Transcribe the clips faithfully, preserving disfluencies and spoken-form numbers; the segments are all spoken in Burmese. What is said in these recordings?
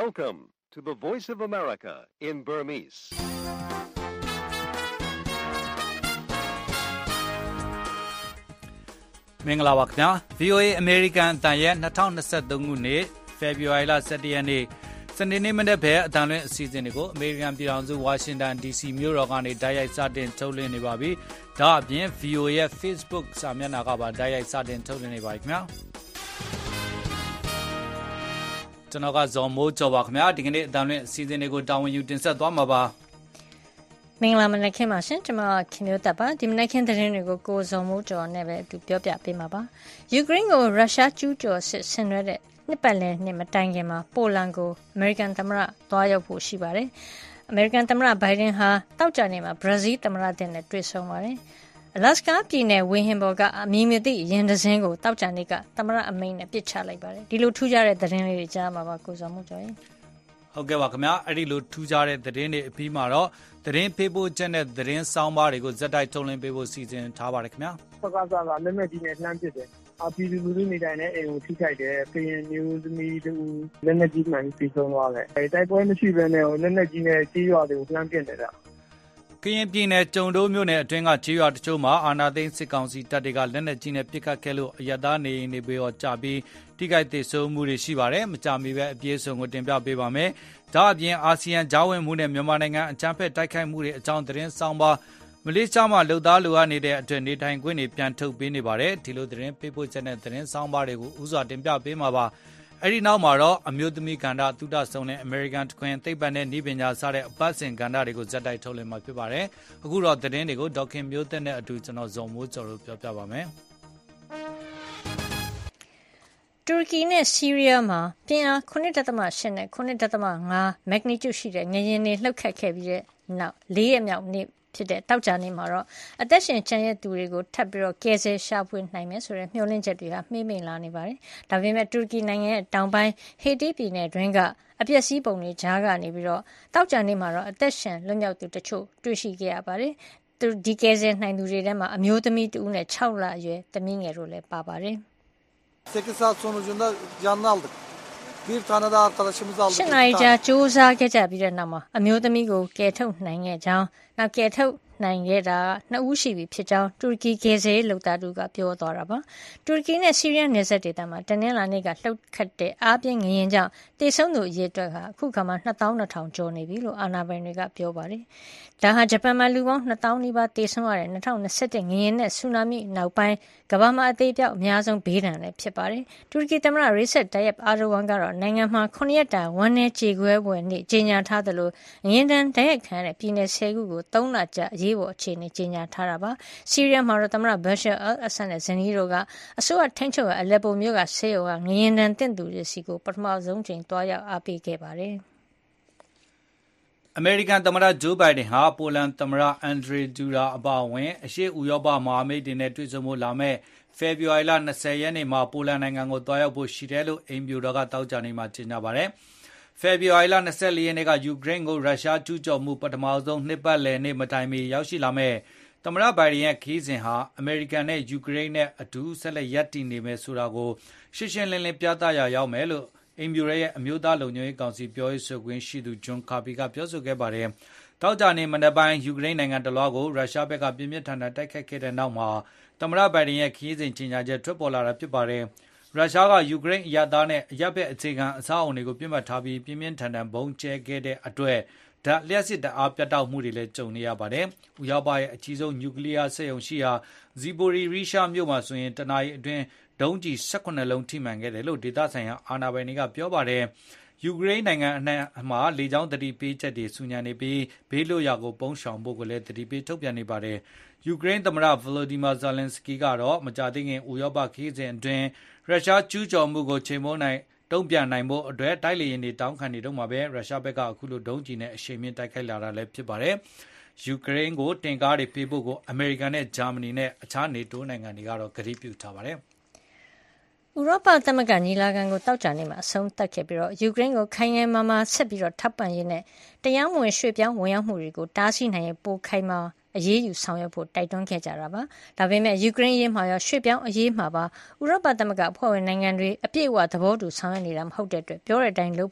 Welcome to the Voice of America in Burmese. ။မင်္ဂလာပါခင်ဗျာ V O A American အတန်ရဲ့twenty twenty-threeခုနှစ် February လtwelveရက်နေ့စနေနေ့မနေ့ပဲအတန်လွင့်အစီအစဉ်တွေကို American ပြည်ထောင်စု Washington D C မြို့တော်ကနေတိုက်ရိုက်စတင်ထုတ်လွှင့်နေပါပြီ။ဒါအပြင် V O A ရဲ့ Facebook စာမျက်နှာကပါတိုက်ရိုက်စတင်ထုတ်လွှင့်နေပါပြီခင်ဗျာ။ကျွန်တော်ကဇော်မိုးကျော်ပါခင်ဗျာဒီကနေ့အတန်လွင့်အစီအစဉ်တွေကိုတာဝန်ယူတင်ဆက်သွားမှာပါမင်္ဂလာမနက်ခင်းပါရှင်ကျွန်မခင်မျိုးတပ်ပါဒီမနက်ခင်းသတင်းတွေကိုကိုဇော်မိုးကျော်နဲ့ပဲအတူပြောပြပေးမှာပါယူကရိန်းကိုရုရှားကျူးကျော်စစ်ဆင်နွှဲတဲ့နှစ်ပတ်လည်နှစ်မတိုင်ခင်မှာပိုလန်ကိုအမေရိကန်သမ္မတသွားရောက်ဖို့ရှိပါတယ်အမေရိကန်သမ္မတဘိုင်ဒန်ဟာတောက်ကြနေမှာဘရာဇီးသမ္မတတဲ့နဲ့တွေ့ဆုံပါတယ်အလတ်စကာပြည်နယ်ဝေဟင်ဘော်ကအမည်မသိရင်တစင်းကိုတောက်ကြနေကသမ္မတအမိန့်နဲ့ပစ်ချလိုက်ပါတယ်ဒီလိုထူးခြားတဲ့သတင်းလေးတွေကြားမှာပါကိုဇော်မိုးကျော်ရေဟုတ်ကဲ့ပါခင်ဗျာအဲ့ဒီလိုထူးခြားတဲ့သတင်းတွေအပြီးမှာတော့သတင်းဖေးဖို့ချက်တဲ့သတင်းဆောင်းပါးတွေကိုဇက်တိုက်ထုတ်လင်းပေးဖို့စီစဉ်ထားပါတယ်ခင်ဗျာပကစားကလက်မဲ့ကြီးနဲ့လှမ်းပစ်တယ်အပီလူလူနေတိုင်းနဲ့အိမ်ကိုထိခိုက်တယ်ဖရင်မျိုးသမီးတို့လက်မဲ့ကြီးမှန်ပြီးဆုံးသွားတယ်အဲတိုက်ပွဲမရှိဘဲနဲ့လက်မဲ့ကြီးနဲ့ကြီးရွာတွေကိုလှမ်းပစ်နေတာကရင်ပြည်နယ်ကျုံတိုးမြို့နယ်အတွင်းကခြေရွာတချို့မှာအာဏာသိမ်းစစ်ကောင်စီတပ်တွေကလက်နက်ကြီးနဲ့ပစ်ခတ်ခဲ့လို့အရသားနေအိမ်တွေပေါ်ကျပြီးထိခိုက်ဒေဆုံးမှုတွေရှိပါတယ်မကြမီပဲအပြည့်အစုံကိုတင်ပြပေးပါမယ်ဒါအပြင်အာဆီယံဂျာဝင်မှုနဲ့မြန်မာနိုင်ငံအကြမ်းဖက်တိုက်ခိုက်မှုတွေအကြောင်းသတင်းဆောင်ပါမလေးရှားမှာလှုပ်သားလိုအပ်နေတဲ့အတွက်နေထိုင်ခွင့်တွေပြန်ထုတ်ပေးနေပါတယ်ဒီလိုသတင်းပေးပို့ချက်နဲ့သတင်းဆောင်ပါတွေကိုဥစွာတင်ပြပေးမှာပါအဲ့ဒီနောက်မှာတော့အမျိုးသမီးကဏ္ဍသုတဆုံနဲ့ American တခွင်သိပ္ပံနဲ့နည်းပညာစတဲ့အပတ်စဉ်ကဏ္ဍတွေကိုဇက်တိုက်ထုတ်လွှင့်မှာဖြစ်ပါတယ်။အခုတော့သတင်းတွေကိုဒေါက်ခင်မျိုးသက်နဲ့အတူကျွန်တော်ဇော်မိုးကျော်တို့ပြောပြပါမယ်။တူရကီနဲ့ဆီးရီးယားမှာပြင်းအားseven point eight နဲ့seven point five မက်ဂနီကျုရှိတဲ့ငလျင်တွေလှုပ်ခတ်ခဲ့ပြီးတဲ့နောက်၄ရက်မြောက်နေ့ဖြစ်တဲ့တောက်ကြနေမှာတော့အသက်ရှင်ကျန်တဲ့သူတွေကိုထပ်ပြီးတော့ကယ်ဆယ်ရှာဖွေနိုင်မယ်ဆိုတဲ့မျှော်လင့်ချက်တွေဟာမှေးမှိန်လာနေပါတယ်။ဒါပေမဲ့တူရကီနိုင်ငံရဲ့တောင်ပိုင်းဟေတီပြည်နယ်တွင်းကအပျက်စီးပုံတွေကြားကနေပြီးတော့တောက်ကြနေမှာတော့အသက်ရှင်လွတ်မြောက်သူတချို့တွေ့ရှိခဲ့ရပါတယ်။သူဒီကယ်ဆယ်နိုင်သူတွေထဲမှာအမျိုးသမီးတဦးနဲ့sixလအရွယ်သမီးငယ်တို့လည်းပါပါတယ်။ sekiz saat sonucunda canlı aldık. Bir tane de arkadaşımızı aldık. ရှစ်နာရီကြာစူးစမ်းခဲ့ကြပြီးတဲ့နောက်မှာအမျိုးသမီးကိုကယ်ထုတ်နိုင်ခဲ့ကြောင်းနောက်ကယ်ထုတ်နိုင်ခဲ့တာနှစ်ဦးရှိပြီဖြစ်ကြောင်းတူရကီကယ်ဆယ်ရေးလုပ်သားတို့ကပြောသွားတာပါတူရကီနဲ့ဆီးရီးယားနယ်စပ်ဒေသမှာတနင်္လာနေ့ကလှုပ်ခတ်တဲ့အားပြင်းငလျင်ကြောင့်တေဆုံးသူအရေအတွက်ဟာအခုခါမှtwo thousand two hundredကျော်နေပြီလို့အာဏာပိုင်တွေကပြောပါတယ်ဒါဟာဂျပန်မှာလူပေါင်းtwo thousandနီးပါးတေဆုံးရတဲ့twenty twenty-oneငလျင်နဲ့ဆူနာမိနောက်ပိုင်းကမ္ဘာမှာအသေးပြောက်အများဆုံးဘေးဒဏ်လည်းဖြစ်ပါတယ်တူရကီသမ္မတရီဆက်တိုင်ယပ်အာဒိုဝမ်ကတော့နိုင်ငံမှာnineရက်တာဝမ်းနည်းကြေကွဲပွဲနေ့ကြေညာထားသလိုငလျင်တန်းတိုက်ရိုက်ခံရတဲ့ပြည်နယ်tenခုကိုthreeလကြာအရေးပေါ်အခြေအနေကြေညာထားတာပါဆီးရီးယားမှာတော့သမ္မတဘရှာအယ်အဆတ်နဲ့ဇနီးတို့ကအစိုးရထိန်းချုပ်ရာအလက်ပိုမြို့ကဆေးရုံကငလျင်တန်းတင့်သူတွေစီကိုပထမဆုံးချိန်တွားရောက်အားပေးခဲ့ပါတယ်အမေရိကန်သမ္မတဂျိုးဘိုင်ဒန်ဟာပိုလန်သမ္မတအန်ဒရီဒူရာအပါအဝင်အရှေ့ဥရောပမဟာမိတ်တွေနဲ့တွေ့ဆုံဖို့လာမဲ့ဖေဖော်ဝါရီလtwentyရက်နေ့မှာပိုလန်နိုင်ငံကိုတွားရောက်ဖို့ရှိတယ်လို့အိမ်ဖြူတော်ကတောက်ကြနေမှာကြေညာပါတယ်ဖေဖော်ဝါရီလtwenty-fourရက်နေ့ကယူကရိန်းကိုရုရှားကျူးကျော်မှုပထမဆုံးနှစ်ပတ်လည်နေ့မတိုင်မီရောက်ရှိလာမဲ့သမ္မတဘိုင်ဒန်ရဲ့ခရီးစဉ်ဟာအမေရိကန်နဲ့ယူကရိန်းနဲ့အတူဆက်လက်ရပ်တည်နေမယ်ဆိုတာကိုရှင်းရှင်းလင်းလင်းပြသရာရောက်မယ်လို့အိမ်ဖြူတော်ရဲ့အမျိုးသားလုံခြုံရေးကောင်စီပြောရေးဆိုခွင့်ရှိသူဂျွန်ကာဘီကပြောဆိုခဲ့ပါတယ်။တောက်ကြနေမနေ့ပိုင်းယူကရိန်းနိုင်ငံတလွှားကိုရုရှားဘက်ကပြင်းပြထန်ထန်တိုက်ခိုက်ခဲ့တဲ့နောက်မှာသမ္မတဘိုင်ဒန်ရဲ့ခရီးစဉ်ကြေညာချက်ထွက်ပေါ်လာတာဖြစ်ပါတယ်။ရုရှားကယူကရိန်းအရသားနဲ့အရပ်ဘက်အခြေခံအဆောက်အအုံတွေကိုပြစ်မှတ်ထားပြီးပြင်းပြထန်ထန်ဘုံကျဲခဲ့တဲ့အတွက်ဓာတ်လျှက်စစ်တအားပြတ်တောက်မှုတွေလည်းကြုံနေရပါတယ်။ဥရောပရဲ့အကြီးဆုံးနျူကလ িয়ার စက်ရုံရှိရာဇီပိုရီရီရှာမြို့မှာဆိုရင်တနအီအတွင်းဒုံးကျည်eighteenလုံးထိမှန်ခဲ့တယ်လို့ဒေသဆိုင်ရာအာဏာပိုင်တွေကပြောပါတယ်။ယူကရိန်းနိုင်ငံအနှံ့မှာလေကြောင်းတတိပေးချက်တွေဆူညံနေပြီးဘေးလွတ်ရာကိုပုန်းရှောင်ဖို့ကိုလည်းတတိပေးထုတ်ပြန်နေပါတယ်။ယူကရိန်းသမ္မတဗလိုဒီမာဇာလင်စကီကတော့မကြာသေးခင်ဥရောပခရီးစဉ်အတွင်းရုရှားကျူးကျော်မှုကိုချိန်မုံနိုင်တုံ့ပြန်နိုင်ဖို့အတွက်တိုက်လေယာဉ်တွေတောင်းခံနေတော့မှာပဲရုရှားဘက်ကအခုလိုဒုံးကျည်နဲ့အရှိန်မြင့်တိုက်ခိုက်လာတာလည်းဖြစ်ပါတယ်။ယူကရိန်းကိုတင်ကားတွေပေးဖို့ကိုအမေရိကန်နဲ့ဂျာမနီနဲ့အခြားနေတိုးနိုင်ငံတွေကတော့ကတိပြုထားပါတယ်။ဥရောပသမဂ္ဂညီလာခံကိုတောက်ကြနေမှာအဆုံးသတ်ခဲ့ပြီးတော့ယူကရိန်းကိုခိုင်ခိုင်မာမာဆက်ပြီးတော့ထောက်ပံ့ရေးနဲ့တရားမဝင်ရွှေ့ပြောင်းဝင်ရောက်မှုတွေကိုတားဆီးနိုင်ရေးပိုခိုင်မာအရေးယူဆောင်ရွက်ဖို့တိုက်တွန်းခဲ့ကြတာပါဒါပေမဲ့ယူကရိန်းရေးမှာရောရွှေ့ပြောင်းအရေးမှာပါဥရောပသမဂ္ဂအဖွဲ့ဝင်နိုင်ငံတွေအပြည့်အဝသဘောတူဆောင်ရွက်နေတာမဟုတ်တဲ့အတွက်ပြောတဲ့အတိုင်းလုပ်ဖို့တော့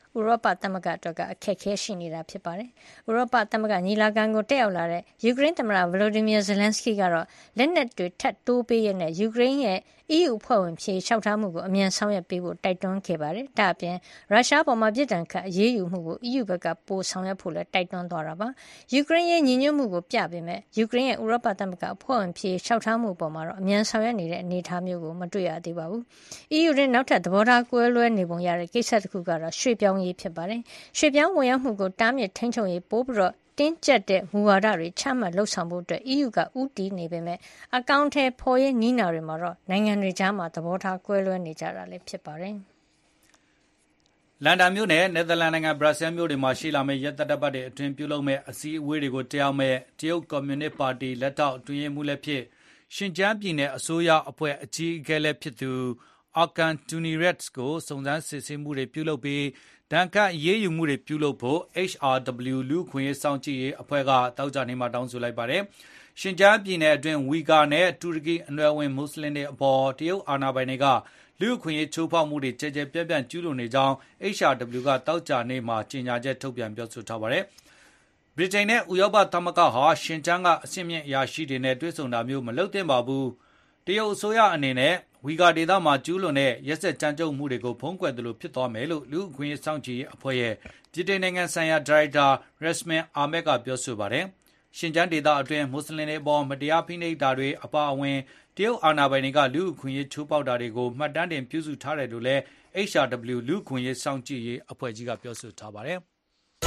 ဥရောပသမဂ္ဂအတွက်ကအခက်အခဲရှိနေတာဖြစ်ပါတယ်။ဥရောပသမဂ္ဂညီလာခံကိုတက်ရောက်လာတဲ့ယူကရိန်းသမ္မတဗလိုဒီမီယာဇလန်စကီကတော့လက်နက်တွေထပ်တိုးပေးရတဲ့ယူကရိန်းရဲ့ အီးယူ အဖွဲ့ဝင်ဖြေလျှောက်ထားမှုကိုအမြန်ဆောင်ရွက်ပေးဖို့တိုက်တွန်းခဲ့ပါတယ်။ဒါ့အပြင်ရုရှားပေါ်မှာပြည်ထန်ခတ်အရေးယူမှုကို အီးယူ ဘက်ကပိုဆောင်ရွက်ဖို့လည်းတိုက်တွန်းသွားတာပါ။ယူကရိန်းရဲ့ညီညွတ်မှုကိုပြပေမဲ့ယူကရိန်းရဲ့ဥရောပသမဂ္ဂအဖွဲ့ဝင်ဖြေလျှောက်ထားမှုပေါ်မှာတော့အမြန်ဆောင်ရွက်နေတဲ့အနေအထားမျိုးကိုမတွေ့ရသေးပါဘူး။ အီးယူ ရဲ့နောက်ထပ်သဘောထားကွဲလွဲနေပုံရတဲ့ကိစ္စတစ်ခုကတော့ရွှေ့ပြောင်းရေးဖြစ်ပါတယ်။ရွှေ့ပြောင်းဝင်ရောက်မှုကိုတားမြစ်ထိန်းချုပ်ရေးပိုပြီးတော့တင်းကျပ်တဲ့မူဝါဒတွေချမှတ်လှုပ်ဆောင်ဖို့အတွက် အီးယူ ကဦးတည်နေပေမဲ့အကောင့်ထဲဖော်ရေးနီးနာတွေမှာတော့နိုင်ငံတွေကြားမှာသဘောထားကွဲလွဲနေကြတာလည်းဖြစ်ပါတယ်။လန်ဒန်မြို့နဲ့နယ်သာလန်နိုင်ငံဘရပ်ဆဲလ်မြို့တွေမှာရှိလာမယ့်ရက်သတ္တပတ်တွေအတွင်းပြုလုပ်မဲ့အစည်းအဝေးတွေကိုတက်ရောက်မဲ့တရုတ်ကွန်မြူနစ်ပါတီလက်ထောက်အတွင်းရေးမှူးလည်းဖြစ်ရှင်ကျန်းပြည်နယ်အစိုးရအဖွဲ့အကြီးအကဲလည်းဖြစ်သူအာကန်တူနီရက်စ်ကိုစုံစမ်းစစ်ဆေးမှုတွေပြုလုပ်ပြီးဒဏ်ခတ်အရေးယူမှုတွေပြုလုပ်ဖို့ H R W လူ့အခွင့်အရေးစောင့်ကြည့်ရေးအဖွဲ့ကတောက်ကြနေမှာတောင်းဆိုလိုက်ပါတယ်။ရှင်ကျန်းပြည်နယ်အတွင်းဝီဂါနဲ့တူရကီအနွယ်ဝင်မွတ်စလင်တွေအပေါ်တရုတ်အာဏာပိုင်တွေကလူ့အခွင့်အရေးချိုးဖောက်မှုတွေကြဲကြဲပြန့်ပြန့်ကျူးလွန်နေကြောင်း H R W ကတောက်ကြနေမှာကြေညာချက်ထုတ်ပြန်ပြောဆိုထားပါတယ်။ဗြိတိန်နဲ့ဥရောပသမဂ္ဂဟာရှင်ကျန်းကအဆင့်မြင့်အရာရှိတွေနဲ့တွေ့ဆုံတာမျိုးမလုပ်သင့်ပါဘူး။တရုတ်အစိုးရအနေနဲ့ဝီဂါဒေသမှာကျူးလွန်တဲ့ရက်စက်ကြမ်းကြုတ်မှုတွေကိုဖုံးကွယ်သလိုဖြစ်သွားမယ်လို့လူ့အခွင့်အရေးစောင့်ကြည့်ရေးအဖွဲ့ရဲ့ဗြိတိန်နိုင်ငံဆိုင်ရာဒါရိုက်တာရက်စမင်အာမက်ကပြောဆိုပါတယ်။ရှင်ကျန်းဒေသအတွင်းမွတ်စလင်တွေအပေါ်မတရားဖိနှိပ်တာတွေအပါအဝင်တရုတ်အာဏာပိုင်တွေကလူ့အခွင့်အရေးချိုးဖောက်တာတွေကိုမှတ်တမ်းတင်ပြုစုထားတယ်လို့လည်း H R W လူ့အခွင့်အရေးစောင့်ကြည့်ရေးအဖွဲ့ကြီးကပြောဆိုထားပါတယ်။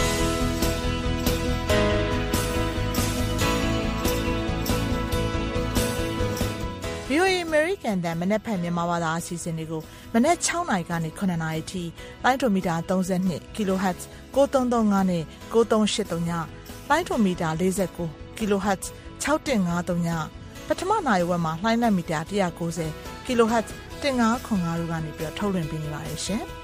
ဗွီအိုအေ American တန်မနက်ဖြန်မြန်မာဘာသာအစီအစဉ်တွေကိုမနက်၆နာရီကနေ၇နာရီထိလိုင်းဒိုမီတာ၃၂ kHz ကိုသုံးသုံးငါးနဲ့ကိုသုံးရှစ်သုံးညလိုင်းဒိုမီတာ၄၉ kHz ၆၁၅သုံးညပထမနာရီဝက်မှာလှိုင်းလက်မီတာ၁၉၀ kHz ၁၅ခွန်၅တို့ကနေပြီးထုတ်လွှင့်ပေးနေပါတယ်ရှင်။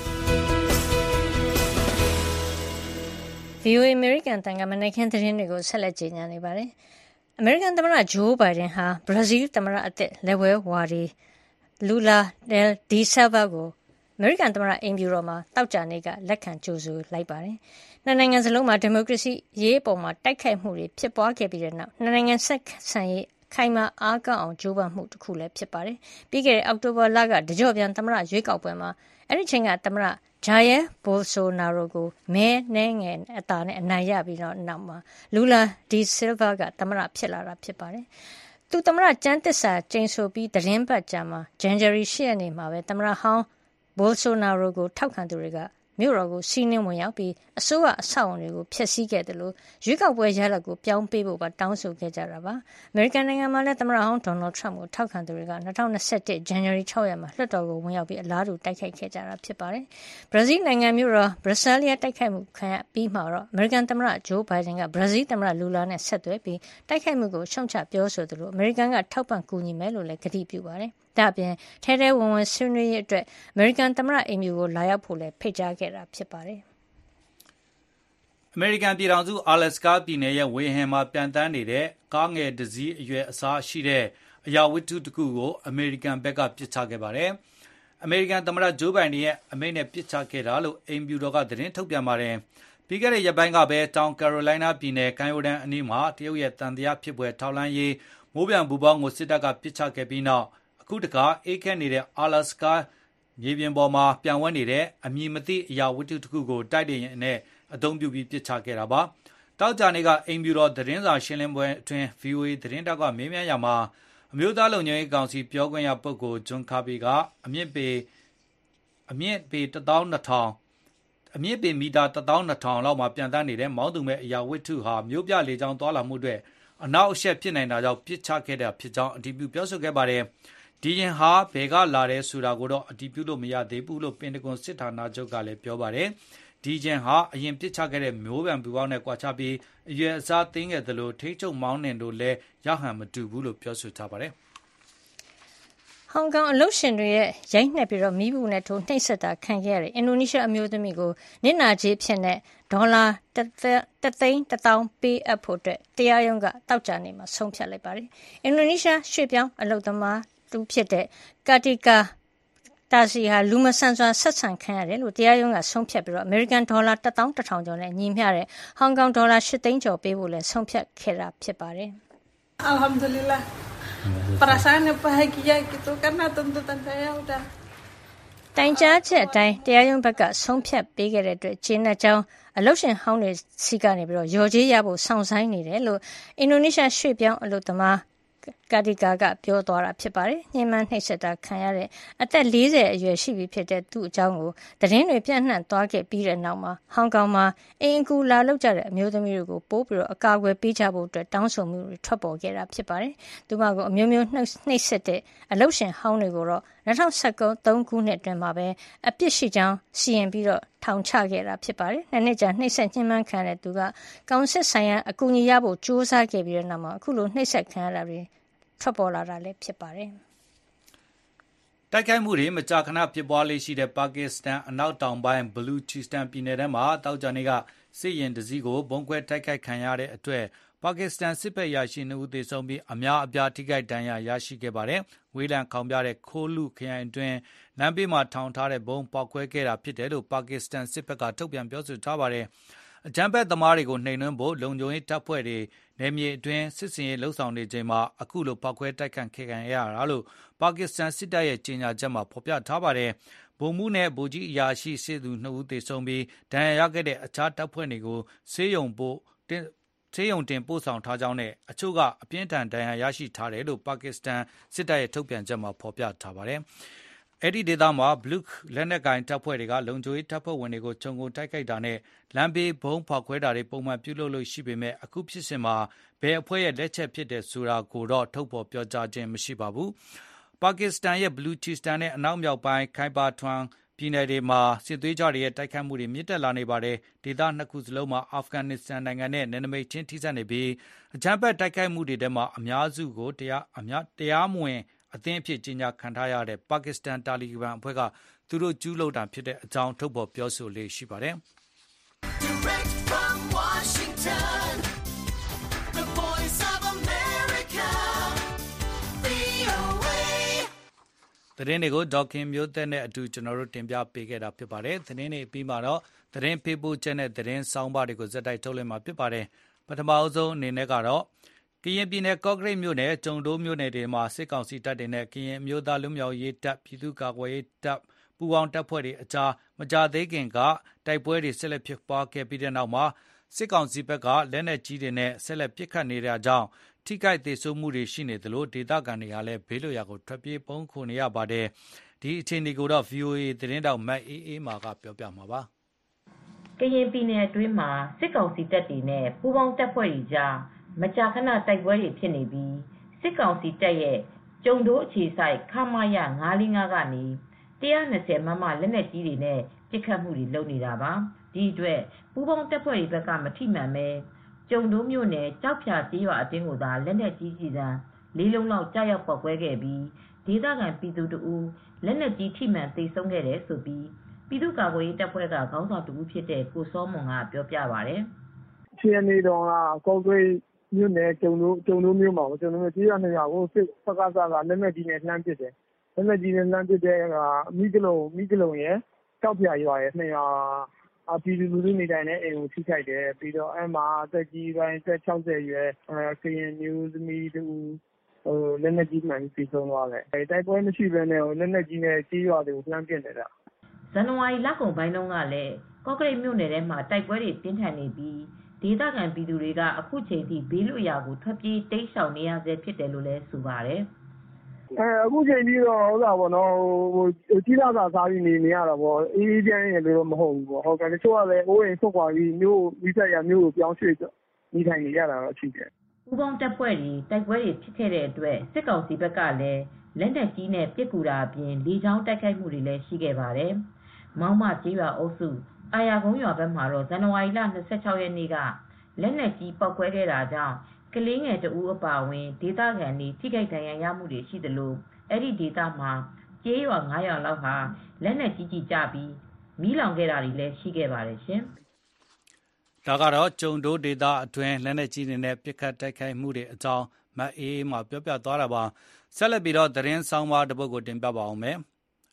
ဗွီအိုအေ American တန်ကမနက်ခင်းသတင်းတွေကိုဆက်လက်ကြေညာနေပါတယ်။အမေရိကန်သမ္မတဂျိုးဘိုင်ဒန်ဟာဘရာဇီးသမ္မတအသစ်လက်ဝဲဝါဒီလူလာဒယ်ဒီဆယ်ဗာကိုအမေရိကန်သမ္မတအိမ်ဖြူတော်မှာတောက်ကြနေ့ကလက်ခံကြိုဆိုလိုက်ပါတယ်။နှစ်နိုင်ငံစလုံးမှာဒီမိုကရေစီရေးအပေါ်မှာတိုက်ခိုက်မှုတွေဖြစ်ပွားခဲ့ပြီးတဲ့နောက်နှစ်နိုင်ငံဆက်ဆံရေးခိုင်မာအားကောင်းအောင်ကြိုးပမ်းမှုတစ်ခုလည်းဖြစ်ပါတယ်။ပြီးခဲ့တဲ့အောက်တိုဘာလကတကြော့ပြန်သမ္မတရွေးကောက်ပွဲမှာအဲ့ဒီချိန်ကသမ္မတဂျာယဲဘိုဆိုနာရိုကိုမဲနှဲငယ်အသာနဲ့အနိုင်ရပြီးတော့နောက်မှာလူလာဒီဆယ်ဗာကသမ္မတဖြစ်လာတာဖြစ်ပါတယ်။သူသမ္မတကျမ်းသစ္စာကျိန်ဆိုပြီးသတင်းပတ်ကြာမှာဇန်နဝါရီ၈ရက်နေ့မှာပဲသမ္မတဟောင်းဘိုဆိုနာရိုကိုထောက်ခံသူတွေကမြို့တော်ကိုစီးနှင်းဝင်ရောက်ပြီးအစိုးရအဆောက်အုံတွေကိုဖျက်ဆီးခဲ့တယ်လို့ရွေးကောက်ပွဲရလဒ်ကိုပြောင်းပေးဖို့ပါတောင်းဆိုခဲ့ကြတာပါ။အမေရိကန်နိုင်ငံမှာလည်းသမ္မတဟောင်းဒေါ်နယ်ထရမ့်ကိုထောက်ခံသူတွေက၂၀၂၁ဇန်နဝါရီ၆ရက်မှာလွှတ်တော်ကိုဝင်ရောက်ပြီးအလားတူတိုက်ခိုက်ခဲ့ကြတာဖြစ်ပါတယ်။ဘရာဇီးနိုင်ငံမြို့တော်ဘရပ်ဆဲလ်ရဲ့တိုက်ခိုက်မှုခံရပြီးမှတော့အမေရိကန်သမ္မတဂျိုးဘိုင်ဒန်ကဘရာဇီးသမ္မတလူလာနဲ့ဆက်သွယ်ပြီးတိုက်ခိုက်မှုကိုရှုံချပြောဆိုသလိုအမေရိကန်ကထောက်ပံ့ကူညီမယ်လို့လည်းကတိပြုပါတယ်။ဒါ့အပြင်ထဲထဲဝင်ဝင်ဆွေးနွေးရေးအတွက်အမေရိကန်သမ္မတအိမ်ဖြူကိုလာရောက်ဖို့လည်းဖိတ်ကြားခဲ့တာဖြစ်ပါတယ်။အမေရိကန်ပြည်ထောင်စုအာလက်စကာပြည်နယ်ရဲ့ဝေဟင်မှာပျံသန်းနေတဲ့ကားငယ်တစ်စီးအရွယ်အစားရှိတဲ့အရာဝတ္ထုတစ်ခုကိုအမေရိကန်ဘက်ကပစ်ချခဲ့ပါတယ်။အမေရိကန်သမ္မတဂျိုးဘိုင်ဒန်ရဲ့အမိန့်နဲ့ပစ်ချခဲ့တာလို့အိမ်ဖြူတော်ကသတင်းထုတ်ပြန်ပါတယ်။ပြီးခဲ့တဲ့ရက်ပိုင်းကပဲတောင်ကယ်ရိုလိုင်းနားပြည်နယ်ကမ်းရိုးတန်းအနီးမှာတရုတ်ရဲ့တန်တရားဖြစ်ပွဲထောက်လှမ်းရေးမိုးပြန်ဘူပေါင်းကိုစစ်တပ်ကပစ်ချခဲ့ပြီးနောက်အခုတခါအေးခဲနေတဲ့အာလက်စကာမြေပြင်ပေါ်မှာပြန့်ဝဲနေတဲ့အမည်မသိအရာဝတ္ထုတစ်ခုကိုတိုက်တယ်ရင်နဲ့အသုံးပြုပြီးပစ်ချခဲ့တာပါ။တောက်ကြနေကအိမ်ဖြူတော်သတင်းစာရှင်းလင်းပွဲအတွင်း ဗွီအိုအေသတင်းတောက်ကမေးမြန်းရမှာအမျိုးသားလုံခြုံရေးကောင်စီပြောခွင့်ရပုဂ္ဂိုလ်ဂျွန်ကာဘီကအမြင့်ပေအမြင့်ပေတသောင်းနှစ်ထောင်အမြင့်ပေမီတာတသောင်းနှစ်ထောင်လောက်မှာပြန်တန်းနေတဲ့မောင်းသူမဲ့အရာဝတ္ထုဟာမျိုးပြလေကြောင်းသွားလာမှုတွေအနောက်အရှက်ဖြစ်နိုင်တာကြောင့်ပစ်ချခဲ့တာဖြစ်ကြောင်းအတည်ပြုပြောဆိုခဲ့ပါတယ်။ဒီရင်ဟာဘယ်ကလာတယ်ဆိုတာကိုတော့အတည်ပြုလို့မရသေးဘူးလို့ပင်တဂွန်စစ်ဌာနချုပ်ကလည်းပြောပါတယ်။ဒီဂျင်ဟာအရင်ပစ်ချခဲ့တဲ့မျိုးပြန်ပူပေါင်းနဲ့ကွာခြားပြီးအရွယ်အစားသိမ်းခဲ့သလိုထိချုပ်မောင်းနှင်တို့လည်းရဟန်မတူဘူးလို့ပြောဆိုထားပါတယ်။ဟောင်ကောင်အလုရှင်တွေရဲ့ရိုက်နှက်ပြီးတော့မိဘူးနဲ့ထိုးနှိပ်စက်တာခံခဲ့ရတဲ့အင်ဒိုနီးရှားအမျိုးသမီးကိုနစ်နာကြေးဖြစ်တဲ့ဒေါ်လာတသိန်းတစ်သောင်းပေးအပ်ဖို့အတွက်တရားရုံးကတောက်ကြနေမှာဆုံးဖြတ်လိုက်ပါတယ်။အင်ဒိုနီးရှားရွှေ့ပြောင်းအလုပ်သမားတူဖြစ်တဲ့ကာတီကာတတာစီဟာလူမဆန်စွာဆက်ဆံခံရတယ်လို့တရားရုံးကဆုံးဖြတ်ပြီးတော့အမေရိကန်ဒေါ်လာတစ်သောင်းတစ်ထောင်ကျော်နဲ့ညီမျှတဲ့ဟောင်ကောင်ဒေါ်လာရှစ်သိန်းကျော်ပေးဖို့လည်းဆုံးဖြတ်ခဲ့တာဖြစ်ပါတယ်။ Alhamdulillah. Perasaan bahagia gitu karena tuntutan saya udah တိုင်ကြားချက်အတိုင်းတရားရုံးဘက်ကဆုံးဖြတ်ပေးခဲ့တဲ့အတွက်ဂျင်းနဲ့ကြောင်းအလုရှင်ဟောင်းတွေစီကနေပြီးတော့ရော်ကြီးရဖို့စောင့်ဆိုင်းနေတယ်လို့အင်ဒိုနီးရှားရွှေ့ပြောင်းအလုပ်သမားကာဒီကာကပြောသွားတာဖြစ်ပါတယ်။ညှဉ်းပန်းနှိပ်စက်တာခံရတဲ့အသက်၄၀အရွယ်ရှိပြီဖြစ်တဲ့သူ့အကြောင်းကိုသတင်းတွေပြန့်နှံ့သွားခဲ့ပြီးတဲ့နောက်မှာဟောင်ကောင်မှာအင်ကူလာလောက်ကြတဲ့အမျိုးသမီးတွေကိုပိုးပြီးတော့အကာအကွယ်ပေးကြဖို့အတွက်တောင်းဆိုမှုတွေထွက်ပေါ်ခဲ့တာဖြစ်ပါတယ်။သူမကအမျိုးမျိုးနှိပ်စက်တဲ့အလုရှင်ဟောင်းတွေကိုတော့၂၀၁၃ခုနှစ်အတွင်းမှာပဲအပြစ်ရှိကြောင်းစီရင်ပြီးတော့ထောင်ချခဲ့တာဖြစ်ပါတယ်။နှစ်နှစ်ကြာနှိပ်စက်ညှဉ်းပန်းခံတဲ့သူကကောင်စစ်ဆိုင်ရာအကူအညီရဖို့ကြိုးစားခဲ့ပြီးတဲ့နောက်မှာအခုလိုနှိပ်စက်ခံရတာတွေထွက်ပေါ်လာတာလည်းဖြစ်ပါတယ်။တိုက်ခိုက်မှုတွေမကြာခဏဖြစ်ပွားလေရှိတဲ့ပါကစ္စတန်အနောက်တောင်ပိုင်းဘလူချီစတန်ပြည်နယ်ထဲမှာတောက်ကြနေကစစ်ရင်တစည်းကိုဘုံကွဲတိုက်ခိုက်ခံရတဲ့အတွက်ပါကစ္စတန်စစ်ဘက်ရရှိနှစ်ဦးသေဆုံးပြီးအများအပြားထိခိုက်ဒဏ်ရာရရှိခဲ့ပါတယ်။ဝေးလံခေါင်ပြတဲ့ခိုးလူခရိုင်အတွင်းလမ်းဘေးမှာထောင်ထားတဲ့ဘုံပေါက်ကွဲခဲ့တာဖြစ်တယ်လို့ပါကစ္စတန်စစ်ဘက်ကထုတ်ပြန်ပြောဆိုထားပါတယ်။အကြမ်းဖက်သမားတွေကိုနှိမ်နင်းဖို့လုံခြုံရေးတပ်ဖွဲ့တွေနယ်မြေအတွင်းစစ်စင်ရေးလှုပ်ဆောင်နေချိန်မှာအခုလိုပောက်ကွဲတိုက်ခိုက်ခဲ့ရတာလို့ပါကစ္စတန်စစ်တပ်ရဲ့ကြေညာချက်မှာဖော်ပြထားပါတယ်။ဗိုလ်မှူးနဲ့ဗိုလ်ကြီးအရာရှိစစ်သူနှစ်ဦးသေဆုံးပြီးဒဏ်ရာရခဲ့တဲ့အခြားတပ်ဖွဲ့တွေကိုဆေးရုံပို့တင်ဆေးရုံတင်ပို့ဆောင်ထားကြောင်းနဲ့အချို့ကအပြင်းထန်ဒဏ်ရာရရှိထားတယ်လို့ပါကစ္စတန်စစ်တပ်ရဲ့ထုတ်ပြန်ချက်မှာဖော်ပြထားပါတယ်။အဲ့ဒီဒေသမှာဘလုခ်လက်နက်ကိုင်တပ်ဖွဲ့တွေကလုံခြုံရေးတပ်ဖွဲ့ဝင်တွေကိုခြုံငုံတိုက်ခိုက်တာနဲ့လမ်းဘေးဘုံဖောက်ခွဲတာတွေပုံမှန်ပြုလုပ်လို့ရှိပေမဲ့အခုဖြစ်စဉ်မှာဘယ်အဖွဲ့ရဲ့လက်ချက်ဖြစ်တယ်ဆိုတာကိုတော့ထုတ်ဖော်ပြောကြားခြင်းမရှိပါဘူး။ပါကစ္စတန်ရဲ့ဘလူချီစတန်နဲ့အနောက်မြောက်ပိုင်းခိုင်ပါထွန်းပြည်နယ်တွေမှာစစ်သွေးကြွတွေရဲ့တိုက်ခိုက်မှုတွေမြင့်တက်လာနေပါတယ်။ဒေသနှစ်ခုစလုံးမှာအာဖဂန်နစ္စတန်နိုင်ငံနဲ့နယ်နိမိတ်ချင်းထိစပ်နေပြီးအကြမ်းဖက်တိုက်ခိုက်မှုတွေထဲမှာအများစုကိုတရားအများတရားမဝင်အသင်းအဖြစ်ကြီးညာခံထားရတဲ့ပါကစ္စတန်တာလီဘန်အဖွဲ့ကသူတို့ကျူးလွန်တာဖြစ်တဲ့အကြောင်းထုတ်ဖော်ပြောဆိုလေးရှိပါတယ်။သတင်းတွေကိုဒေါခင်မျိုးသက်နဲ့အတူကျွန်တော်တို့တင်ပြပေးခဲ့တာဖြစ်ပါတယ်။သတင်းတွေပြီးမှတော့သတင်းဖေးပို့ချက်နဲ့သတင်းဆောင်းပါးတွေကိုဇက်တိုက်ထုတ်လွှင့်မှာဖြစ်ပါတယ်။ပထမအဆုံးအနေနဲ့ကတော့ကရင်ပြည်နယ်ကော့ကရိတ်မြို့နယ်ကျုံတိုးမြို့နယ်တွေမှာစစ်ကောင်စီတပ်တွေနဲ့ကရင်မျိုးသားလူမျိုးရေးတပ်ပြည်သူ့ကာကွယ်ရေးတပ်ပူးပေါင်းတပ်ဖွဲ့တွေအကြားမကြာသေးခင်ကတိုက်ပွဲတွေဆက်လက်ဖြစ်ပွားခဲ့ပြီးတဲ့နောက်မှာစစ်ကောင်စီဘက်ကလက်နက်ကြီးတွေနဲ့ဆက်လက်ပစ်ခတ်နေတာကြောင့်ထိခိုက်ဒေဆုံးမှုတွေရှိနေသလိုဒေသခံတွေကလည်းဘေးလွတ်ရာကိုထွက်ပြေးပုန်းခိုနေရပါတယ်။ဒီအခြေအနေကိုတော့ ဗွီအိုအေသတင်းတောက်မတ်အေးအေးမာကပြောပြမှာပါ။ကရင်ပြည်နယ်အတွင်းမှာစစ်ကောင်စီတပ်တွေနဲ့ပူးပေါင်းတပ်ဖွဲ့တွေကြားမကြာခဏတိုက်ပွဲတွေဖြစ်နေပြီးစစ်ကောင်စီတပ်ရဲ့ကျုံတိုးအခြေစိုက်ခမာယငါးလေးငါးကနေone twentyမမလက်နက်ကြီးတွေနဲ့ပစ်ခတ်မှုတွေလုပ်နေတာပါဒီအတွက်ပူးပေါင်းတပ်ဖွဲ့တွေဘက်ကမထိမှန်ပဲကျုံတိုးမြို့နယ်ကြောက်ဖြာကျေးရွာအတွင်းကိုသာလက်နက်ကြီးကြီးစံလေးလုံးလောက်ကြားရောက်ပေါက်ကွဲခဲ့ပြီးဒေသခံပြည်သူတို့လက်နက်ကြီးထိမှန်သေဆုံးခဲ့တယ်ဆိုပြီးပြည်သူ့ကာကွယ်ရေးတပ်ဖွဲ့ကခေါင်းဆောင်တူဖြစ်တဲ့ကိုစောမွန်ကပြောပြပါတယ်။ခြေနေတော့ကကော့ဂရိတ်မြို့နယ်ကျုံတို့ကျုံတို့မြို့မှာကျုံတို့ကြီးရနေရကိုစစ်စကားစကားလက်နက်ကြီးနဲ့လှမ်းပစ်တယ်လက်နက်ကြီးနဲ့လှမ်းပစ်တဲ့ကမိကလုံးမိကလုံးရဲ့တောက်ပြရွာရဲ့နှစ်ရွာအပြည်သူလူထုနေတိုင်းနဲ့အိမ်ကိုထိခိုက်တယ်ပြီးတော့အဲ့မှာအသက်ကြီးပိုင်းအသက်၆၀ရွယ်ကရင်မျိုးသမီးတူဟိုလက်နက်ကြီးမှန်ပြီးဆုံးသွားတယ်အဲတိုက်ပွဲမရှိဘဲနဲ့လက်နက်ကြီးနဲ့ကြီးရွာတွေကိုလှမ်းပစ်နေတာဇန်နဝါရီလကုန်ပိုင်းတုန်းကလည်းကော့ကရိတ်မြို့နယ်ထဲမှာတိုက်ပွဲတွေပြင်းထန်နေပြီးဒေသခံပြည်သူတွေကအခုချိန်ထိဘေးလွတ်ရာကိုထွက်ပြေးတိမ်းရှောင်နေရဆဲဖြစ်တယ်လို့လည်းဆိုပါတယ်။အဲအခုချိန်ပြီးတော့ဟုတ်တာပေါ့နော်ဟိုကြီးလာတာစားပြီးနေနေရတာပေါ့အေးအေးချမ်းချမ်းလို့မဟုတ်ဘူးပေါ့ဟုတ်ကဲ့တချို့ကလည်းအိုးအိမ်ဆွတ်ခွာပြီးမျိုးဝိဆက်ရမျိုးကိုပြောင်းရွှေ့နေထိုင်နေရတာတော့ရှိတယ်။ပူပေါင်းတပ်ဖွဲ့တွေတိုက်ပွဲတွေဖြစ်ခဲ့တဲ့အတွက်စစ်ကောင်စီဘက်ကလည်းလက်နက်ကြီးနဲ့ပစ်ကူတာအပြင်လေကြောင်းတိုက်ခိုက်မှုတွေလည်းရှိခဲ့ပါတယ်။မောင်းမကျေးရွာအုပ်စုအာယာကုန်းရွာဘက်မှာတော့ဇန်နဝါရီလ၂၆ရက်နေ့ကလက်နက်ကြီးပောက်ကွဲခဲ့တာကြောင့်ကလေးငယ်တဦးအပါအဝင်ဒေသခံတွေထိခိုက်ဒဏ်ရာရမှုတွေရှိသလိုအဲ့ဒီဒေသမှာကျေးရွာ၅ရွာလောက်ဟာလက်နက်ကြီးကြီးကျပြီးမီးလောင်ခဲ့တာတွေလည်းရှိခဲ့ပါတယ်ရှင်။ဒါကတော့ကျုံတိုးဒေသအတွင်းလက်နက်ကြီးတွေနဲ့ပစ်ခတ်တိုက်ခိုက်မှုတွေအကြောင်းမအေးမှပြောပြသွားတာပါ။ဆက်လက်ပြီးတော့သတင်းဆောင်ပါတစ်ပုဒ်ကိုတင်ပြပါအောင်မယ်။